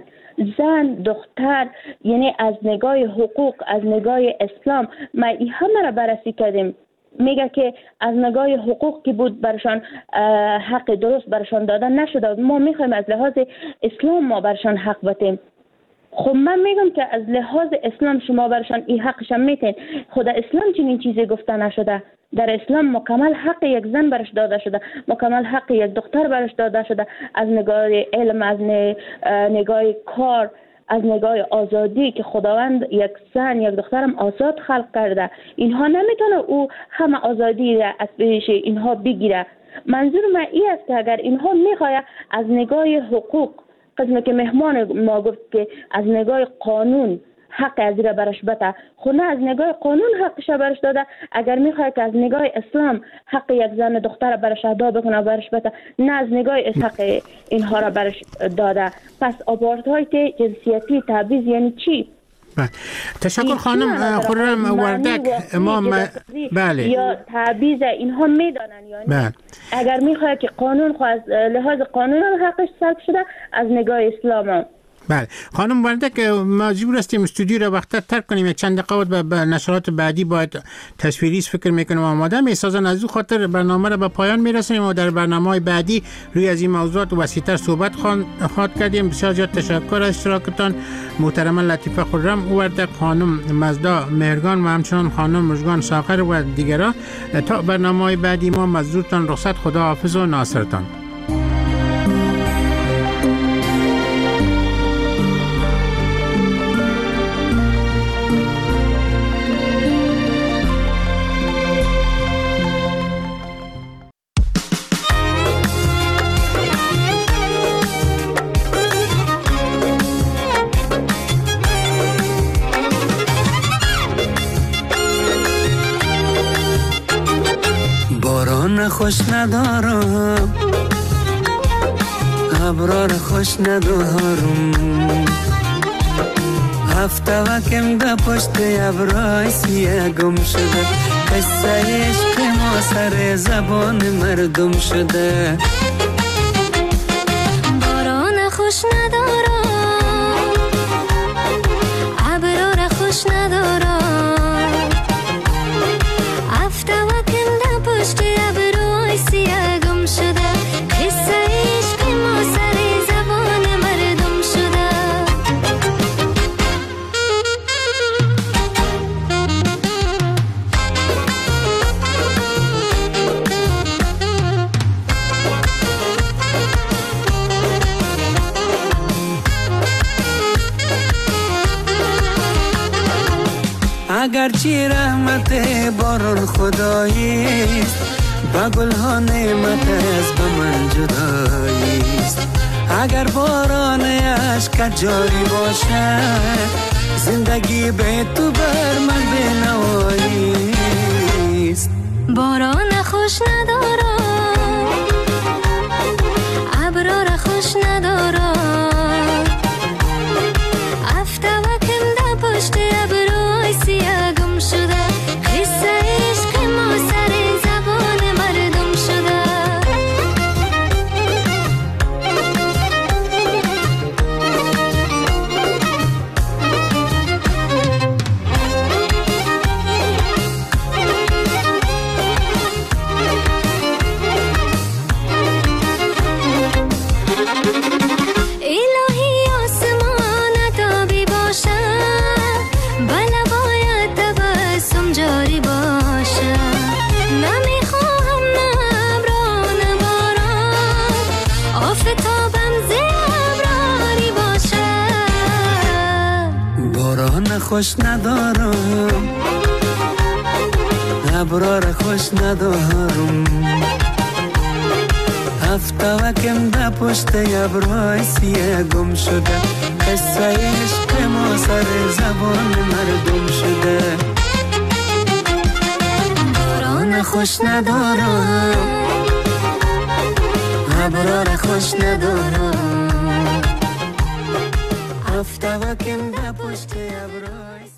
زن دختر، یعنی از نگاه حقوق، از نگاه اسلام، ما این همه را بررسی کردیم. میگه که از نگاه حقوق که بود برشان حق درست برشان دادن نشده. ما میخوایم از لحاظ اسلام ما برشان حق بدیم. خب من میگم که از لحاظ اسلام شما برشان این حقشان میتین. خدا اسلام چنین چیزی گفته نشده. در اسلام مکمل حق یک زن برش داده شده، مکمل حق یک دختر برش داده شده، از نگاه علم، از نگاه کار، از نگاه آزادی که خداوند یک زن یک دخترم آزاد خلق کرده. اینها نمیتونه او همه آزادی را از پیش اینها بگیره. منظور من این است که اگر اینها میخواد از نگاه حقوق، قسمی که مهمان ما گفت که از نگاه قانون حق از را برش بده، خب نه از نگاه قانون حقش برش داده. اگر میخواد که از نگاه اسلام حق یک زن و دختر برش ادا بکنه برش بده، نه از نگاه حق اینها را برش داده. پس آپارتاید جنسیتی تبعیض یعنی چی؟ تشکر خانم خرم وردک. بله یا تبعیض اینها میدانن، یعنی اگر میخواد که قانون از لحاظ قانون حقش سلب شده از نگاه اسلام هم. بله خانم وردک، مجبور هستیم استودیو را وقتا ترک کنیم. یک چند دقیقه به نشرات بعدی باید تصویری فکر میکنم آماده میسازن. از او خاطر برنامه را به پایان میرسونیم و در برنامه‌های بعدی روی از این موضوعات وسیع‌تر صحبت خواهد کردیم. بسیار زیاد تشکر از اشتراکتان محترم لطیفه خرم وردک، خانم مزدا مهرگان و همچنان خانم مژگان ساغر و دیگران. تا برنامه‌های بعدی ما مزدورتان رخصت. خدا حافظ و ناصرتان. خوش ندارم، ابرار خوش ندارم، هفته وکم ده پشت ابرای سیه گم شده، قصه عشق ما سر زبان مردم شده. باران خوش ندارم، ابرار خوش ندارم، هفته وکم ده پشت ابرای سیه گم شده، قصه عشق ما سر زبان مردم شده. اگرچه رحمت باران خداییست، با گلها نعمت از به من جداییست. اگر باران عشق جاری باشد، زندگی به تو بر من بنواییست. باران خوش ندارم، ابرار خوش ندارم، هفته وکم ده پشت ابرای سیه گم شده، قصه عشق ما سر زبان مردم شده. خوش ندارم، ابرار خوش ندارم. هفته وکم ده پشت ابرای سیه گم شده، قصه عشق ما سر زبان مردم شده. باران خوش ندارم، ابرار خوش ندارم. هفته وکم ده پشت ابرای